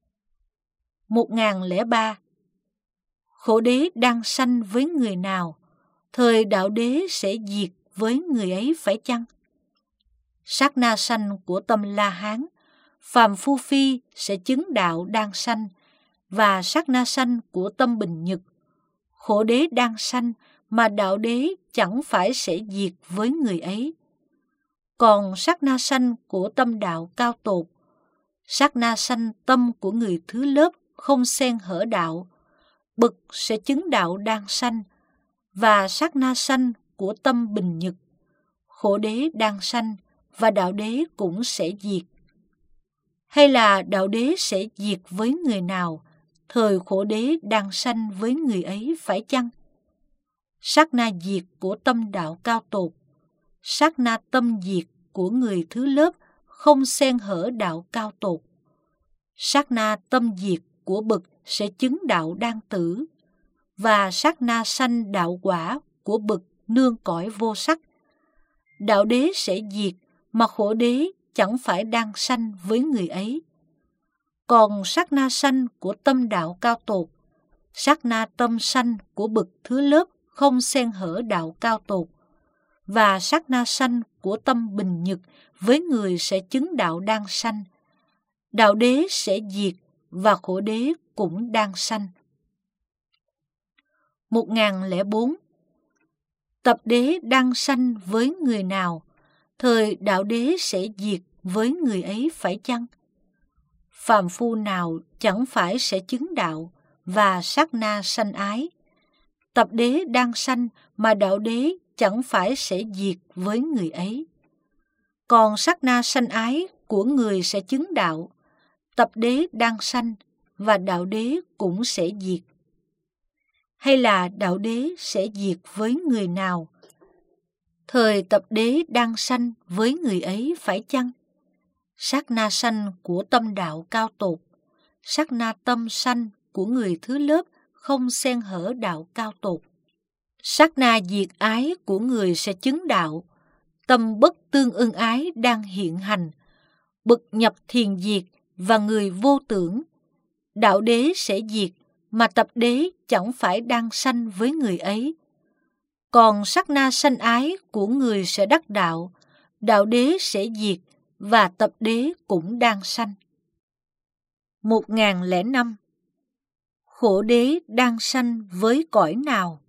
1003. Khổ đế đang sanh với người nào, thời đạo đế sẽ diệt với người ấy phải chăng? Sát na sanh của tâm La Hán, phàm phu phi sẽ chứng đạo đang sanh, và sát na sanh của tâm bình nhật, khổ đế đang sanh mà đạo đế chẳng phải sẽ diệt với người ấy. Còn sát na sanh của tâm đạo cao tột, sát na sanh tâm của người thứ lớp không xen hở đạo, bậc sẽ chứng đạo đang sanh, và sát na sanh của tâm bình nhật, khổ đế đang sanh và đạo đế cũng sẽ diệt. Hay là đạo đế sẽ diệt với người nào, thời khổ đế đang sanh với người ấy phải chăng? Sát na diệt của tâm đạo cao tột, sát na tâm diệt của người thứ lớp không xen hở đạo cao tột, sát na tâm diệt của bậc sẽ chứng đạo đang tử, và sát na sanh đạo quả của bậc nương cõi vô sắc. Đạo đế sẽ diệt mà khổ đế chẳng phải đang sanh với người ấy. Còn sát na sanh của tâm đạo cao tột, sát na tâm sanh của bậc thứ lớp không xen hở đạo cao tột, và sát na sanh của tâm bình nhật với người sẽ chứng đạo đang sanh. Đạo đế sẽ diệt và khổ đế cũng đang sanh. 1004. Tập đế đang sanh với người nào, thời đạo đế sẽ diệt với người ấy phải chăng? Phàm phu nào chẳng phải sẽ chứng đạo và sát na sanh ái. Tập đế đang sanh mà đạo đế chẳng phải sẽ diệt với người ấy. Còn sát na sanh ái của người sẽ chứng đạo, tập đế đang sanh và đạo đế cũng sẽ diệt. Hay là đạo đế sẽ diệt với người nào, thời tập đế đang sanh với người ấy phải chăng? Sát na sanh của tâm đạo cao tột, sát na tâm sanh của người thứ lớp không xen hở đạo cao tột. Sát na diệt ái của người sẽ chứng đạo, tâm bất tương ưng ái đang hiện hành, bậc nhập thiền diệt và người vô tưởng. Đạo đế sẽ diệt mà tập đế chẳng phải đang sanh với người ấy. Còn sát na sanh ái của người sẽ đắc đạo, đạo đế sẽ diệt và tập đế cũng đang sanh. 1005. Khổ đế đang sanh với cõi nào?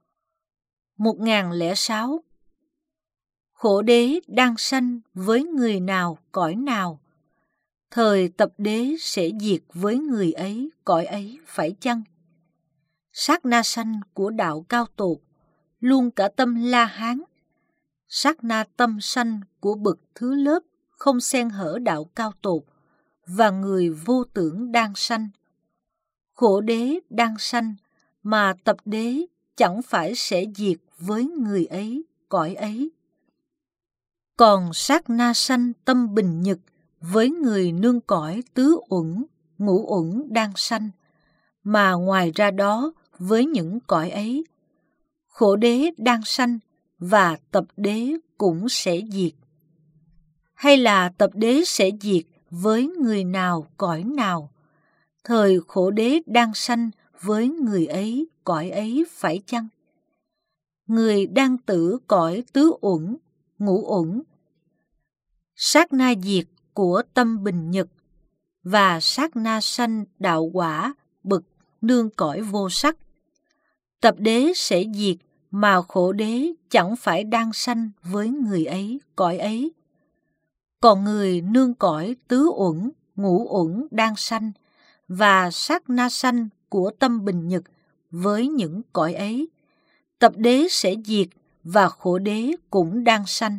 1006. Khổ đế đang sanh với người nào, cõi nào, thời tập đế sẽ diệt với người ấy, cõi ấy phải chăng? Sát na sanh của đạo cao tột, luôn cả tâm La Hán, sát na tâm sanh của bậc thứ lớp không xen hở đạo cao tột và người vô tưởng đang sanh. Khổ đế đang sanh mà tập đế chẳng phải sẽ diệt với người ấy, cõi ấy. Còn sát na sanh tâm bình nhật với người nương cõi tứ uẩn, ngũ uẩn đang sanh, mà ngoài ra đó với những cõi ấy, khổ đế đang sanh và tập đế cũng sẽ diệt. Hay là tập đế sẽ diệt với người nào, cõi nào, thời khổ đế đang sanh với người ấy, cõi ấy phải chăng? Người đang tử cõi tứ uẩn, ngũ uẩn, sát na diệt của tâm bình nhật và sát na sanh đạo quả bậc nương cõi vô sắc, tập đế sẽ diệt mà khổ đế chẳng phải đang sanh với người ấy, cõi ấy. Còn người nương cõi tứ uẩn, ngũ uẩn đang sanh và sát na sanh của tâm bình nhật với những cõi ấy, tập đế sẽ diệt và khổ đế cũng đang sanh.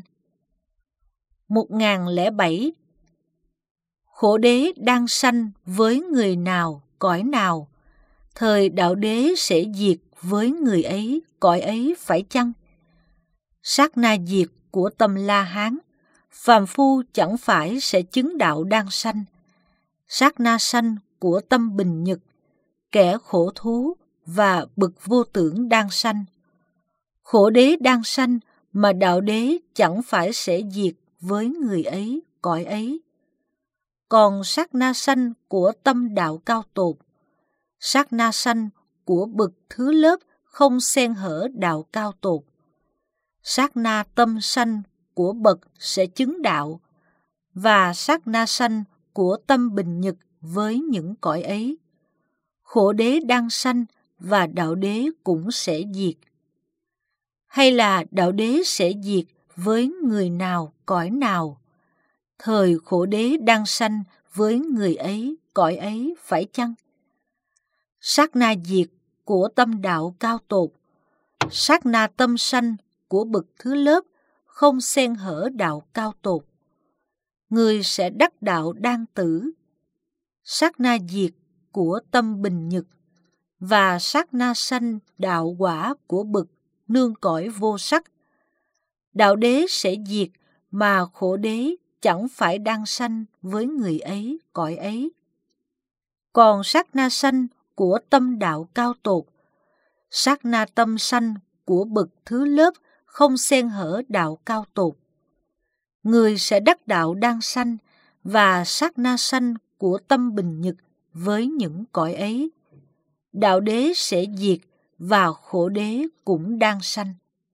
1007. Khổ đế đang sanh với người nào, cõi nào, thời đạo đế sẽ diệt với người ấy, cõi ấy phải chăng? Sát na diệt của tâm La Hán, phàm phu chẳng phải sẽ chứng đạo đang sanh. Sát na sanh của tâm bình nhật, kẻ khổ thú và bậc vô tưởng đang sanh. Khổ đế đang sanh mà đạo đế chẳng phải sẽ diệt với người ấy, cõi ấy. Còn sát na sanh của tâm đạo cao tột, sát na sanh của bậc thứ lớp không xen hở đạo cao tột, sát na tâm sanh của bậc sẽ chứng đạo, và sát na sanh của tâm bình nhật với những cõi ấy, khổ đế đang sanh và đạo đế cũng sẽ diệt. Hay là đạo đế sẽ diệt với người nào, cõi nào, thời khổ đế đang sanh với người ấy, cõi ấy phải chăng? Sát na diệt của tâm đạo cao tột, sát na tâm sanh của bậc thứ lớp không xen hở đạo cao tột, người sẽ đắc đạo đang tử. Sát na diệt của tâm bình nhật và sát na sanh đạo quả của bậc nương cõi vô sắc, đạo đế sẽ diệt mà khổ đế chẳng phải đang sanh với người ấy, cõi ấy. Còn sát na sanh của tâm đạo cao tột, sát na tâm sanh của bậc thứ lớp không xen hở đạo cao tột, người sẽ đắc đạo đang sanh và sát na sanh của tâm bình nhật với những cõi ấy, đạo đế sẽ diệt và khổ đế cũng đang sanh.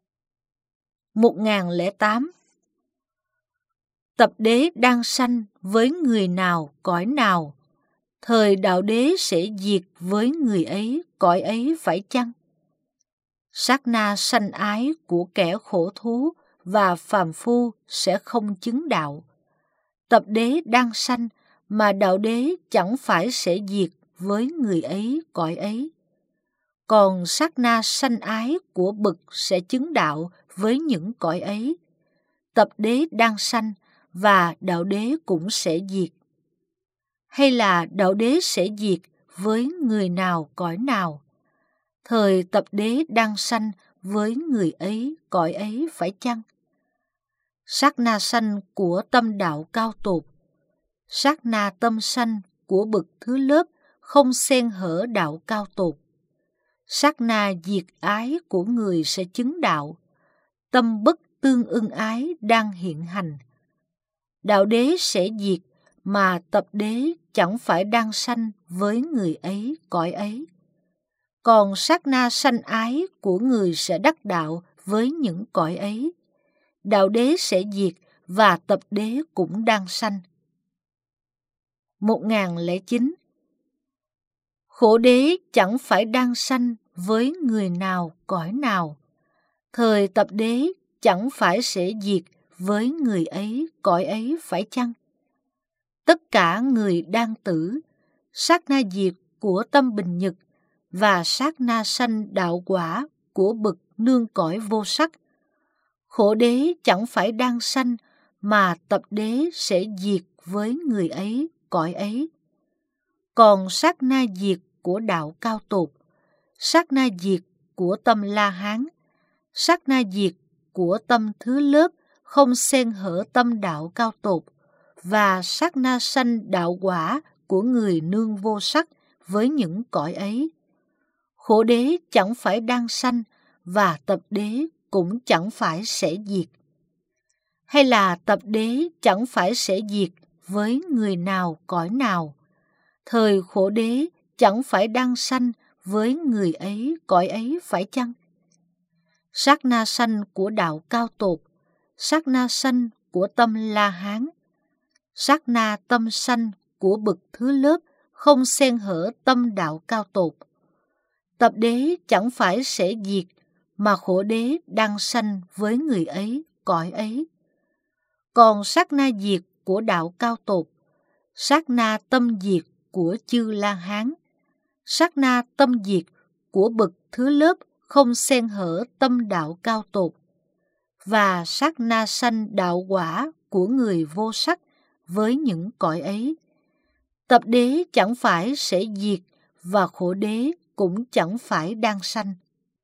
1008. Tập đế đang sanh với người nào, cõi nào, thời đạo đế sẽ diệt với người ấy, cõi ấy phải chăng? Sát na sanh ái của kẻ khổ thú và phàm phu sẽ không chứng đạo. Tập đế đang sanh mà đạo đế chẳng phải sẽ diệt với người ấy, cõi ấy. Còn sát na sanh ái của bậc sẽ chứng đạo với những cõi ấy, tập đế đang sanh và đạo đế cũng sẽ diệt. Hay là đạo đế sẽ diệt với người nào, cõi nào, thời tập đế đang sanh với người ấy, cõi ấy phải chăng? Sát na sanh của tâm đạo cao tột, sát na tâm sanh của bậc thứ lớp không xen hở đạo cao tột, sát na diệt ái của người sẽ chứng đạo, tâm bất tương ưng ái đang hiện hành, đạo đế sẽ diệt mà tập đế chẳng phải đang sanh với người ấy, cõi ấy. Còn sát na sanh ái của người sẽ đắc đạo với những cõi ấy, đạo đế sẽ diệt và tập đế cũng đang sanh. 1009. Khổ đế chẳng phải đang sanh với người nào, cõi nào, thời tập đế chẳng phải sẽ diệt với người ấy, cõi ấy phải chăng? Tất cả người đang tử, sát na diệt của tâm bình nhật và sát na sanh đạo quả của bậc nương cõi vô sắc, khổ đế chẳng phải đang sanh mà tập đế sẽ diệt với người ấy, cõi ấy. Còn sát na diệt của đạo cao tột, sát na diệt của tâm La Hán, sát na diệt của tâm thứ lớp không xen hở tâm đạo cao tột, và sát na sanh đạo quả của người nương vô sắc với những cõi ấy. Khổ đế chẳng phải đang sanh, và tập đế cũng chẳng phải sẽ diệt. Hay là tập đế chẳng phải sẽ diệt với người nào cõi nào, thời khổ đế chẳng phải đang sanh với người ấy cõi ấy phải chăng? Sát na sanh của đạo cao tột, sát na sanh của tâm La Hán, sát na tâm sanh của bậc thứ lớp không xen hở tâm đạo cao tột. Tập đế chẳng phải sẽ diệt, mà khổ đế đang sanh với người ấy cõi ấy. Còn sát na diệt của đạo cao tột, sát na tâm diệt của chư La Hán, sát na tâm diệt của bậc thứ lớp không xen hở tâm đạo cao tột, và sát na sanh đạo quả của người vô sắc với những cõi ấy. Tập đế chẳng phải sẽ diệt, và khổ đế cũng chẳng phải đang sanh.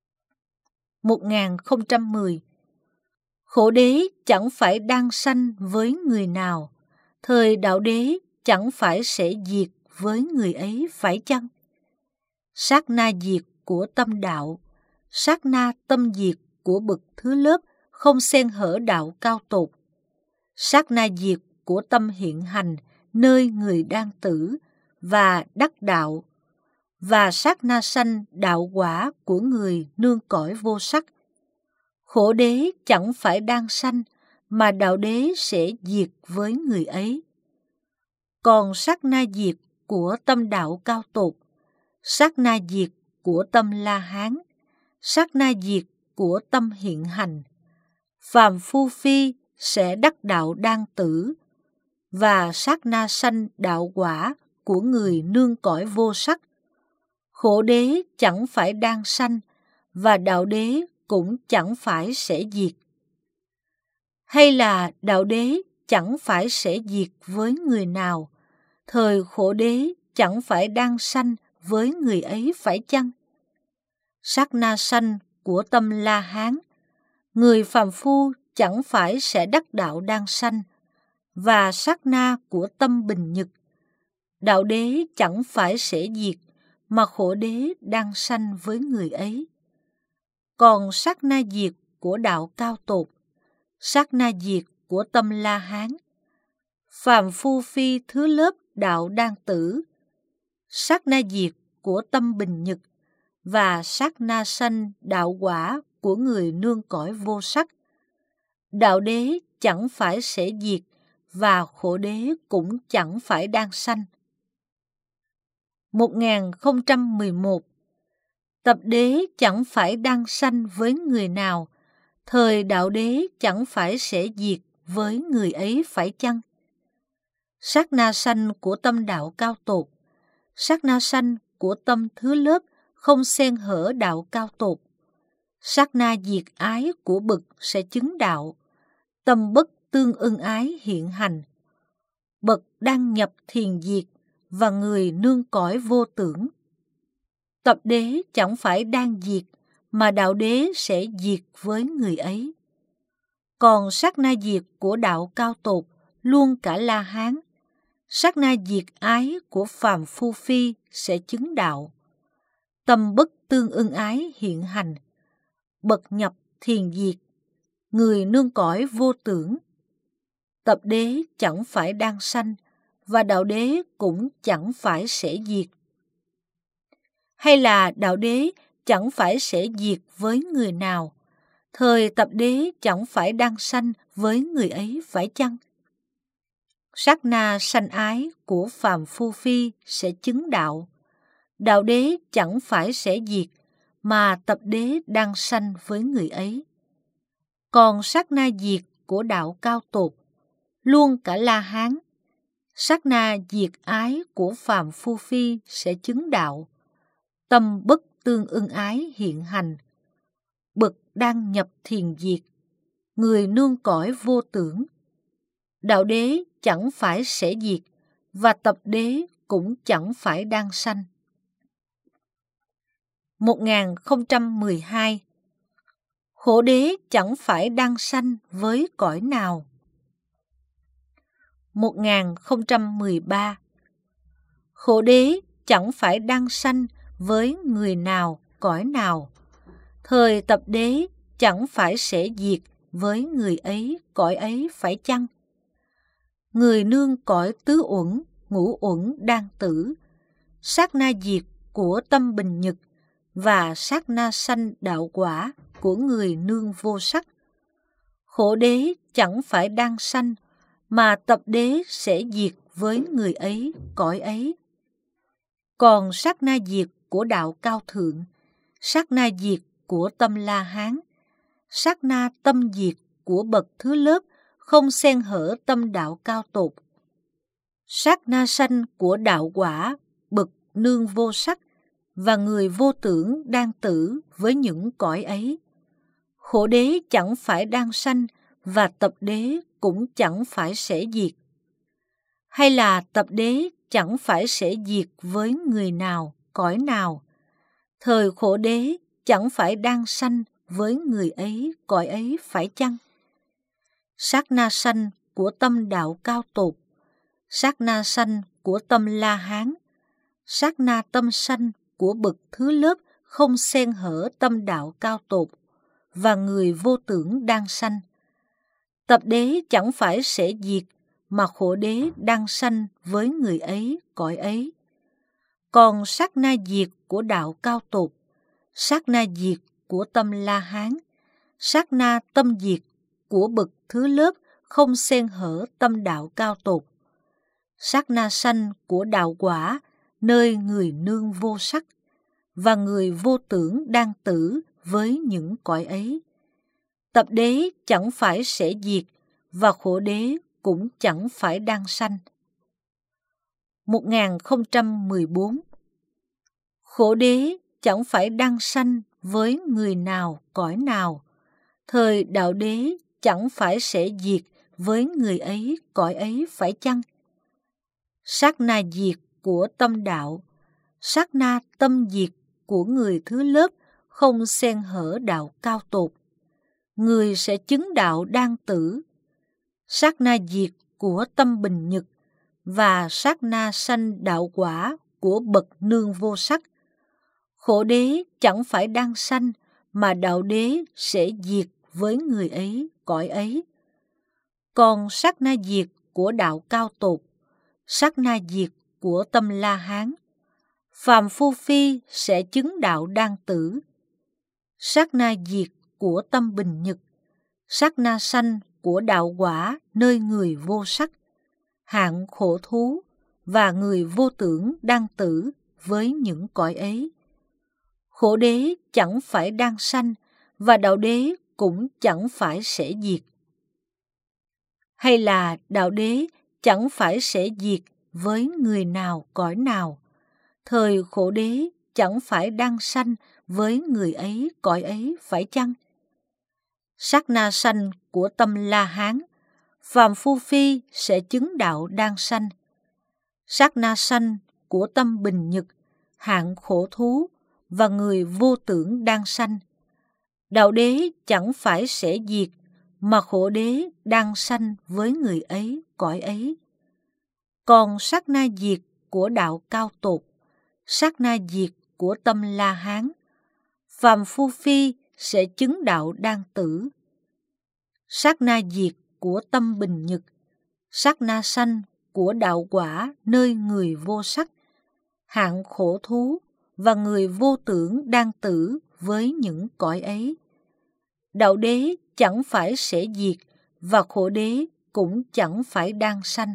1010. Khổ đế chẳng phải đang sanh với người nào, thời đạo đế chẳng phải sẽ diệt với người ấy phải chăng? Sát na diệt của tâm đạo, sát na tâm diệt của bậc thứ lớp không xen hở đạo cao tột, sát na diệt của tâm hiện hành nơi người đang tử và đắc đạo, và sát na sanh đạo quả của người nương cõi vô sắc. Khổ đế chẳng phải đang sanh, mà đạo đế sẽ diệt với người ấy. Còn sát na diệt của tâm đạo cao tột, sát na diệt của tâm La Hán, sát na diệt của tâm hiện hành, phàm phu phi sẽ đắc đạo đang tử, và sát na sanh đạo quả của người nương cõi vô sắc. Khổ đế chẳng phải đang sanh, và đạo đế cũng chẳng phải sẽ diệt. Hay là đạo đế chẳng phải sẽ diệt với người nào, thời khổ đế chẳng phải đang sanh với người ấy phải chăng? Sát na sanh của tâm La Hán, người phàm phu chẳng phải sẽ đắc đạo đang sanh, và sát na của tâm Bình Nhật, đạo đế chẳng phải sẽ diệt, mà khổ đế đang sanh với người ấy. Còn sát na diệt của đạo cao tột, sát na diệt của tâm La Hán, phàm phu phi thứ lớp đạo đang tử, sát na diệt của tâm Bình Nhật, và sát na sanh đạo quả của người nương cõi vô sắc. Đạo đế chẳng phải sẽ diệt, và khổ đế cũng chẳng phải đang sanh. 1011. Tập đế chẳng phải đang sanh với người nào, thời đạo đế chẳng phải sẽ diệt với người ấy phải chăng? Sát na sanh của tâm đạo cao tột, sát na sanh của tâm thứ lớp không xen hở đạo cao tột, sát na diệt ái của bậc sẽ chứng đạo, tâm bất tương ưng ái hiện hành, bậc đang nhập thiền diệt, và người nương cõi vô tưởng. Tập đế chẳng phải đang diệt, mà đạo đế sẽ diệt với người ấy. Còn sát na diệt của đạo cao tột luôn cả La Hán, sát na diệt ái của phàm phu phi sẽ chứng đạo, tâm bất tương ưng ái hiện hành, bậc nhập thiền diệt, người nương cõi vô tưởng. Tập đế chẳng phải đang sanh, và đạo đế cũng chẳng phải sẽ diệt. Hay là đạo đế chẳng phải sẽ diệt với người nào, thời tập đế chẳng phải đang sanh với người ấy phải chăng? Sát na sanh ái của phàm phu phi sẽ chứng đạo, đạo đế chẳng phải sẽ diệt, mà tập đế đang sanh với người ấy. Còn sát na diệt của đạo cao tột, luôn cả La Hán, sát na diệt ái của phàm phu phi sẽ chứng đạo, tâm bất tương ưng ái hiện hành, bậc đang nhập thiền diệt, người nương cõi vô tưởng. Đạo đế chẳng phải sẽ diệt, và tập đế cũng chẳng phải đang sanh. 1012. Khổ đế chẳng phải đang sanh với cõi nào. 1013. Khổ đế chẳng phải đang sanh với người nào, cõi nào. Thời tập đế chẳng phải sẽ diệt với người ấy, cõi ấy phải chăng? Người nương cõi tứ uẩn, ngũ uẩn đang tử, sát na diệt của tâm bình nhật và sát na sanh đạo quả của người nương vô sắc. Khổ đế chẳng phải đang sanh mà tập đế sẽ diệt với người ấy, cõi ấy. Còn sát na diệt của đạo cao thượng, sát na diệt của tâm La Hán, sát na tâm diệt của bậc thứ lớp không xen hở tâm đạo cao tột, sát na sanh của đạo quả bậc nương vô sắc và người vô tưởng đang tử với những cõi ấy. Khổ đế chẳng phải đang sanh và tập đế cũng chẳng phải sẽ diệt. Hay là tập đế chẳng phải sẽ diệt với người nào, cõi nào. Thời khổ đế chẳng phải đang sanh với người ấy, cõi ấy phải chăng? Sát na sanh của tâm đạo cao tột, sát na sanh của tâm La Hán, sát na tâm sanh của bậc thứ lớp không xen hở tâm đạo cao tột và người vô tưởng đang sanh. Tập đế chẳng phải sẽ diệt mà khổ đế đang sanh với người ấy, cõi ấy. Còn sát na diệt của đạo cao tột, sát na diệt của tâm La Hán, sát na tâm diệt của bậc thứ lớp không xen hở tâm đạo cao tột, sát na sanh của đạo quả nơi người nương vô sắc và người vô tưởng đang tử với những cõi ấy. Tập đế chẳng phải sẽ diệt và khổ đế cũng chẳng phải đang sanh. 1014. Khổ đế chẳng phải đang sanh với người nào, cõi nào. Thời đạo đế chẳng phải sẽ diệt với người ấy, cõi ấy phải chăng? Sát na diệt của tâm đạo, sát na tâm diệt của người thứ lớp không xen hở đạo cao tột. Người sẽ chứng đạo đang tử. Sát na diệt của tâm bình nhật và sát na sanh đạo quả của bậc nương vô sắc. Khổ đế chẳng phải đang sanh mà đạo đế sẽ diệt với người ấy, cõi ấy. Còn sát na diệt của đạo cao tột, sát na diệt của tâm La Hán, phàm phu phi sẽ chứng đạo đang tử. Sát na diệt của tâm bình nhật, sát na sanh của đạo quả nơi người vô sắc, hạng khổ thú và người vô tưởng đang tử với những cõi ấy. Khổ đế chẳng phải đang sanh và đạo đế cũng chẳng phải sẽ diệt. Hay là đạo đế chẳng phải sẽ diệt với người nào, cõi nào. Thời khổ đế chẳng phải đang sanh với người ấy, cõi ấy phải chăng? Sát na sanh của tâm La Hán, phàm phu phi sẽ chứng đạo đang sanh. Sát na sanh của tâm bình nhật, hạng khổ thú và người vô tưởng đang sanh. Đạo đế chẳng phải sẽ diệt mà khổ đế đang sanh với người ấy, cõi ấy. Còn sát na diệt của đạo cao tột, sát na diệt của tâm La Hán, phàm phu phi sẽ chứng đạo đang tử. Sát na diệt của tâm bình nhật, sát na sanh của đạo quả nơi người vô sắc, hạng khổ thú và người vô tưởng đang tử với những cõi ấy. Đạo đế chẳng phải sẽ diệt và khổ đế cũng chẳng phải đang sanh.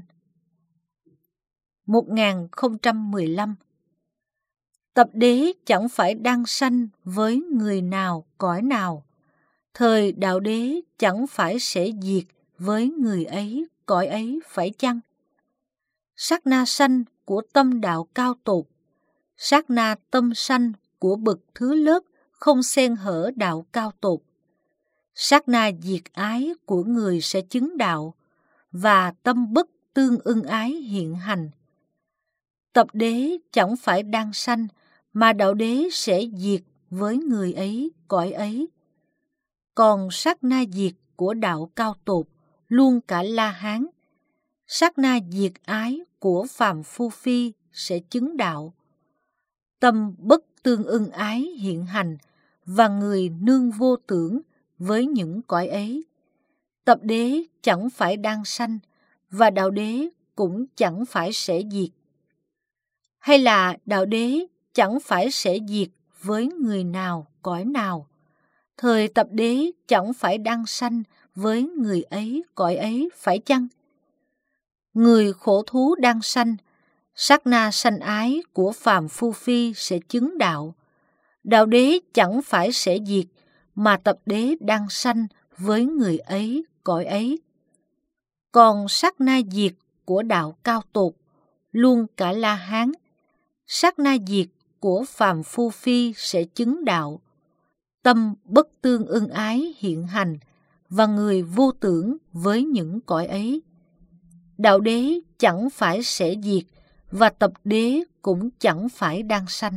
1015. Tập đế chẳng phải đang sanh với người nào, cõi nào. Thời đạo đế chẳng phải sẽ diệt với người ấy, cõi ấy phải chăng? Sát na sanh của tâm đạo cao tột, sát na tâm sanh của bậc thứ lớp không xen hở đạo cao tột. Sát na diệt ái của người sẽ chứng đạo và tâm bất tương ưng ái hiện hành. Tập đế chẳng phải đang sanh mà đạo đế sẽ diệt với người ấy, cõi ấy. Còn sát na diệt của đạo cao tột, luôn cả La Hán. Sát na diệt ái của phàm phu phi sẽ chứng đạo. Tâm bất tương ưng ái hiện hành, và người nương vô tưởng với những cõi ấy. Tập đế chẳng phải đang sanh, và đạo đế cũng chẳng phải sẽ diệt. Hay là đạo đế chẳng phải sẽ diệt với người nào, cõi nào. Thời tập đế chẳng phải đang sanh với người ấy, cõi ấy, phải chăng? Người khổ thú đang sanh, sát na sanh ái của phàm phu phi sẽ chứng đạo. Đạo đế chẳng phải sẽ diệt, mà tập đế đang sanh với người ấy, cõi ấy. Còn sát na diệt của đạo cao tột, luôn cả La Hán. Sát na diệt của phàm phu phi sẽ chứng đạo. Tâm bất tương ưng ái hiện hành, và người vô tưởng với những cõi ấy. Đạo đế chẳng phải sẽ diệt, và tập đế cũng chẳng phải đang sanh.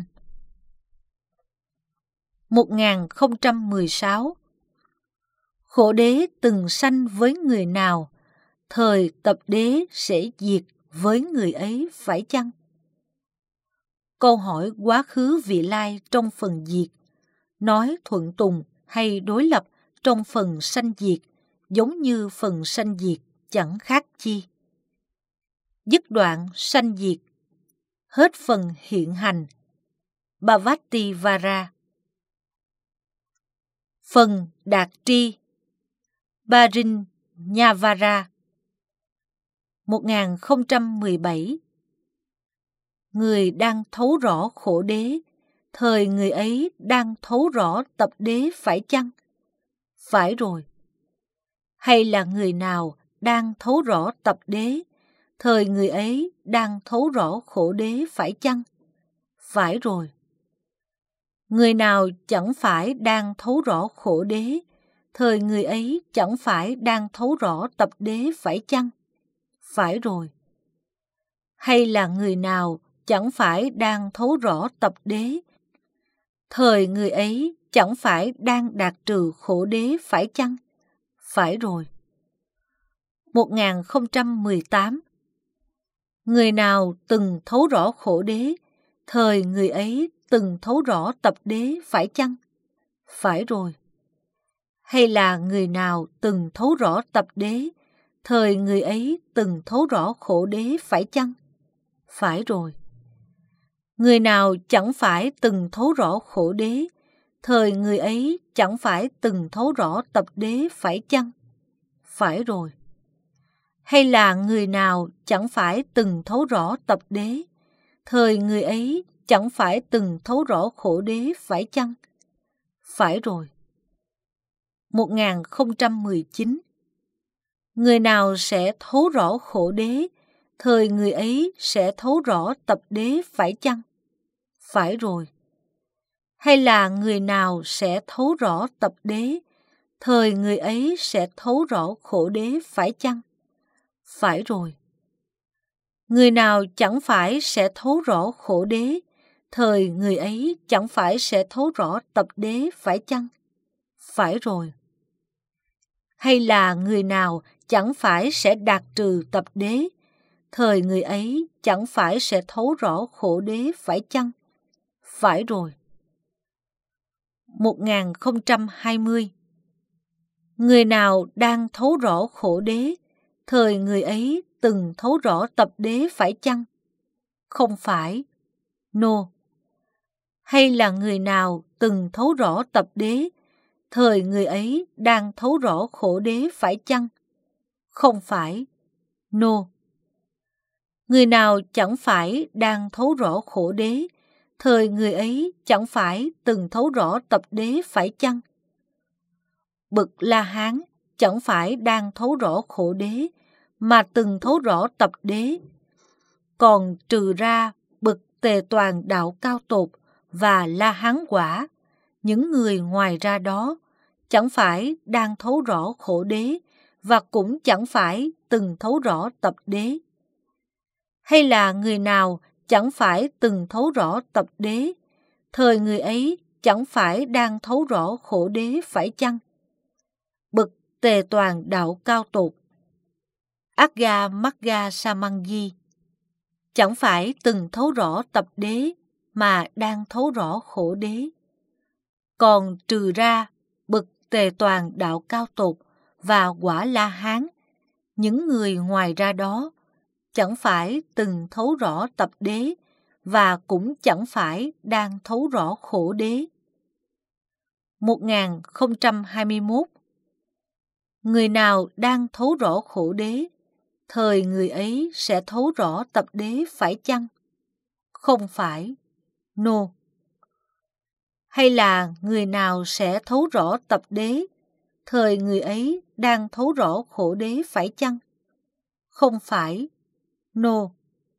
1016. Khổ đế từng sanh với người nào, thời tập đế sẽ diệt với người ấy, phải chăng? Câu hỏi quá khứ vị lai trong phần diệt, nói thuận tùng hay đối lập trong phần sanh diệt, giống như phần sanh diệt chẳng khác chi. Dứt đoạn sanh diệt, hết phần hiện hành. Bhavati Vara. Phần đạt tri. Parinyavara. 1017. Người đang thấu rõ khổ đế, thời người ấy đang thấu rõ tập đế, phải chăng? Phải rồi. Hay là người nào đang thấu rõ tập đế, thời người ấy đang thấu rõ khổ đế, phải chăng? Phải rồi. Người nào chẳng phải đang thấu rõ khổ đế, thời người ấy chẳng phải đang thấu rõ tập đế, phải chăng? Phải rồi. Hay là người nào chẳng phải đang thấu rõ tập đế, thời người ấy chẳng phải đang đạt trừ khổ đế, phải chăng? Phải rồi. 1018. Người nào từng thấu rõ khổ đế, thời người ấy từng thấu rõ tập đế, phải chăng? Phải rồi. Hay là người nào từng thấu rõ tập đế, thời người ấy từng thấu rõ khổ đế, phải chăng? Phải rồi. Người nào chẳng phải từng thấu rõ khổ đế, thời người ấy chẳng phải từng thấu rõ tập đế, phải chăng? Phải rồi. Hay là người nào chẳng phải từng thấu rõ tập đế, thời người ấy chẳng phải từng thấu rõ khổ đế, phải chăng? Phải rồi. 1019. Người nào sẽ thấu rõ khổ đế, thời người ấy sẽ thấu rõ tập đế, phải chăng? Phải rồi. Hay là người nào sẽ thấu rõ tập đế, thời người ấy sẽ thấu rõ khổ đế, phải chăng? Phải rồi. Người nào chẳng phải sẽ thấu rõ khổ đế, thời người ấy chẳng phải sẽ thấu rõ tập đế, phải chăng? Phải rồi. Hay là người nào chẳng phải sẽ đạt trừ tập đế, thời người ấy chẳng phải sẽ thấu rõ khổ đế, phải chăng? Phải rồi. 1020. Người nào đang thấu rõ khổ đế, thời người ấy từng thấu rõ tập đế, phải chăng? Không phải. No. Hay là người nào từng thấu rõ tập đế, thời người ấy đang thấu rõ khổ đế, phải chăng? Không phải. No. Người nào chẳng phải đang thấu rõ khổ đế, thời người ấy chẳng phải từng thấu rõ tập đế, phải chăng? Bậc La Hán chẳng phải đang thấu rõ khổ đế, mà từng thấu rõ tập đế. Còn trừ ra bậc Tề Toàn đạo cao tột và La Hán quả, những người ngoài ra đó chẳng phải đang thấu rõ khổ đế, và cũng chẳng phải từng thấu rõ tập đế. Hay là người nào chẳng phải từng thấu rõ tập đế, thời người ấy chẳng phải đang thấu rõ khổ đế phải chăng? Bậc tề toàn đạo cao tột, Agga Magga Samangi, chẳng phải từng thấu rõ tập đế mà đang thấu rõ khổ đế. Còn trừ ra bậc tề toàn đạo cao tột và quả La Hán, những người ngoài ra đó chẳng phải từng thấu rõ tập đế và cũng chẳng phải đang thấu rõ khổ đế. 1021. Người nào đang thấu rõ khổ đế, thời người ấy sẽ thấu rõ tập đế phải chăng? Không phải. No. Hay là người nào sẽ thấu rõ tập đế, thời người ấy đang thấu rõ khổ đế phải chăng? Không phải. No.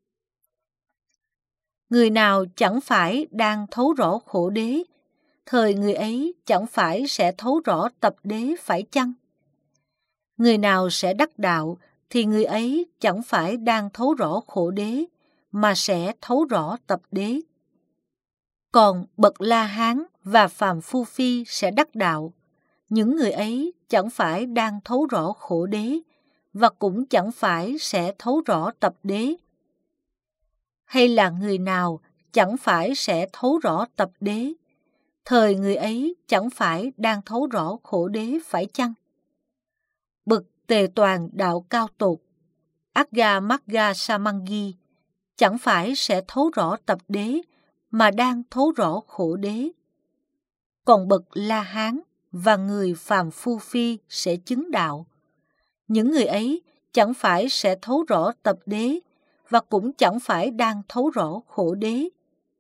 Người nào chẳng phải đang thấu rõ khổ đế, thời người ấy chẳng phải sẽ thấu rõ tập đế phải chăng? Người nào sẽ đắc đạo thì người ấy chẳng phải đang thấu rõ khổ đế mà sẽ thấu rõ tập đế. Còn bậc La Hán và phàm phu phi sẽ đắc đạo, những người ấy chẳng phải đang thấu rõ khổ đế và cũng chẳng phải sẽ thấu rõ tập đế. Hay là người nào chẳng phải sẽ thấu rõ tập đế, thời người ấy chẳng phải đang thấu rõ khổ đế phải chăng? Bậc tề toàn đạo cao tột, Agga Magga Samangi, chẳng phải sẽ thấu rõ tập đế mà đang thấu rõ khổ đế. Còn bậc La Hán và người phàm phu phi sẽ chứng đạo, những người ấy chẳng phải sẽ thấu rõ tập đế và cũng chẳng phải đang thấu rõ khổ đế.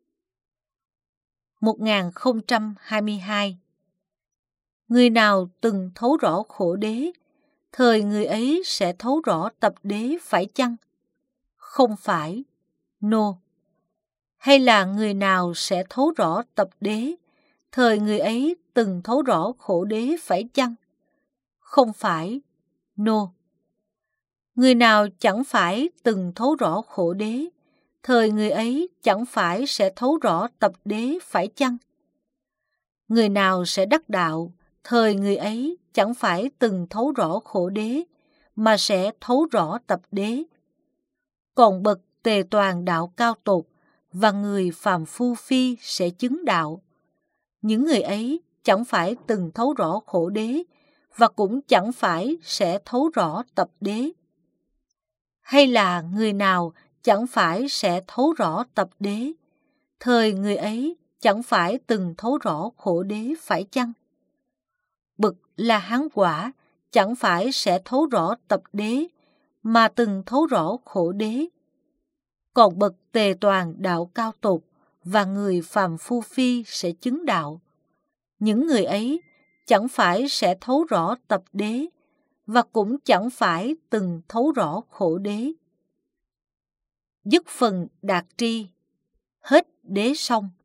1022. Người nào từng thấu rõ khổ đế, thời người ấy sẽ thấu rõ tập đế phải chăng? Không phải. No. Hay là người nào sẽ thấu rõ tập đế, thời người ấy từng thấu rõ khổ đế phải chăng? Không phải. No. Người nào chẳng phải từng thấu rõ khổ đế, thời người ấy chẳng phải sẽ thấu rõ tập đế phải chăng? Người nào sẽ đắc đạo, thời người ấy chẳng phải từng thấu rõ khổ đế mà sẽ thấu rõ tập đế. Còn bậc tề toàn đạo cao tột và người phàm phu phi sẽ chứng đạo, những người ấy chẳng phải từng thấu rõ khổ đế và cũng chẳng phải sẽ thấu rõ tập đế. Hay là người nào chẳng phải sẽ thấu rõ tập đế, thời người ấy chẳng phải từng thấu rõ khổ đế phải chăng? Bậc La Hán quả chẳng phải sẽ thấu rõ tập đế mà từng thấu rõ khổ đế. Còn bậc tề toàn đạo cao tột và người phàm phu phi sẽ chứng đạo, những người ấy chẳng phải sẽ thấu rõ tập đế và cũng chẳng phải từng thấu rõ khổ đế. Dứt phần đạt tri, hết đế xong.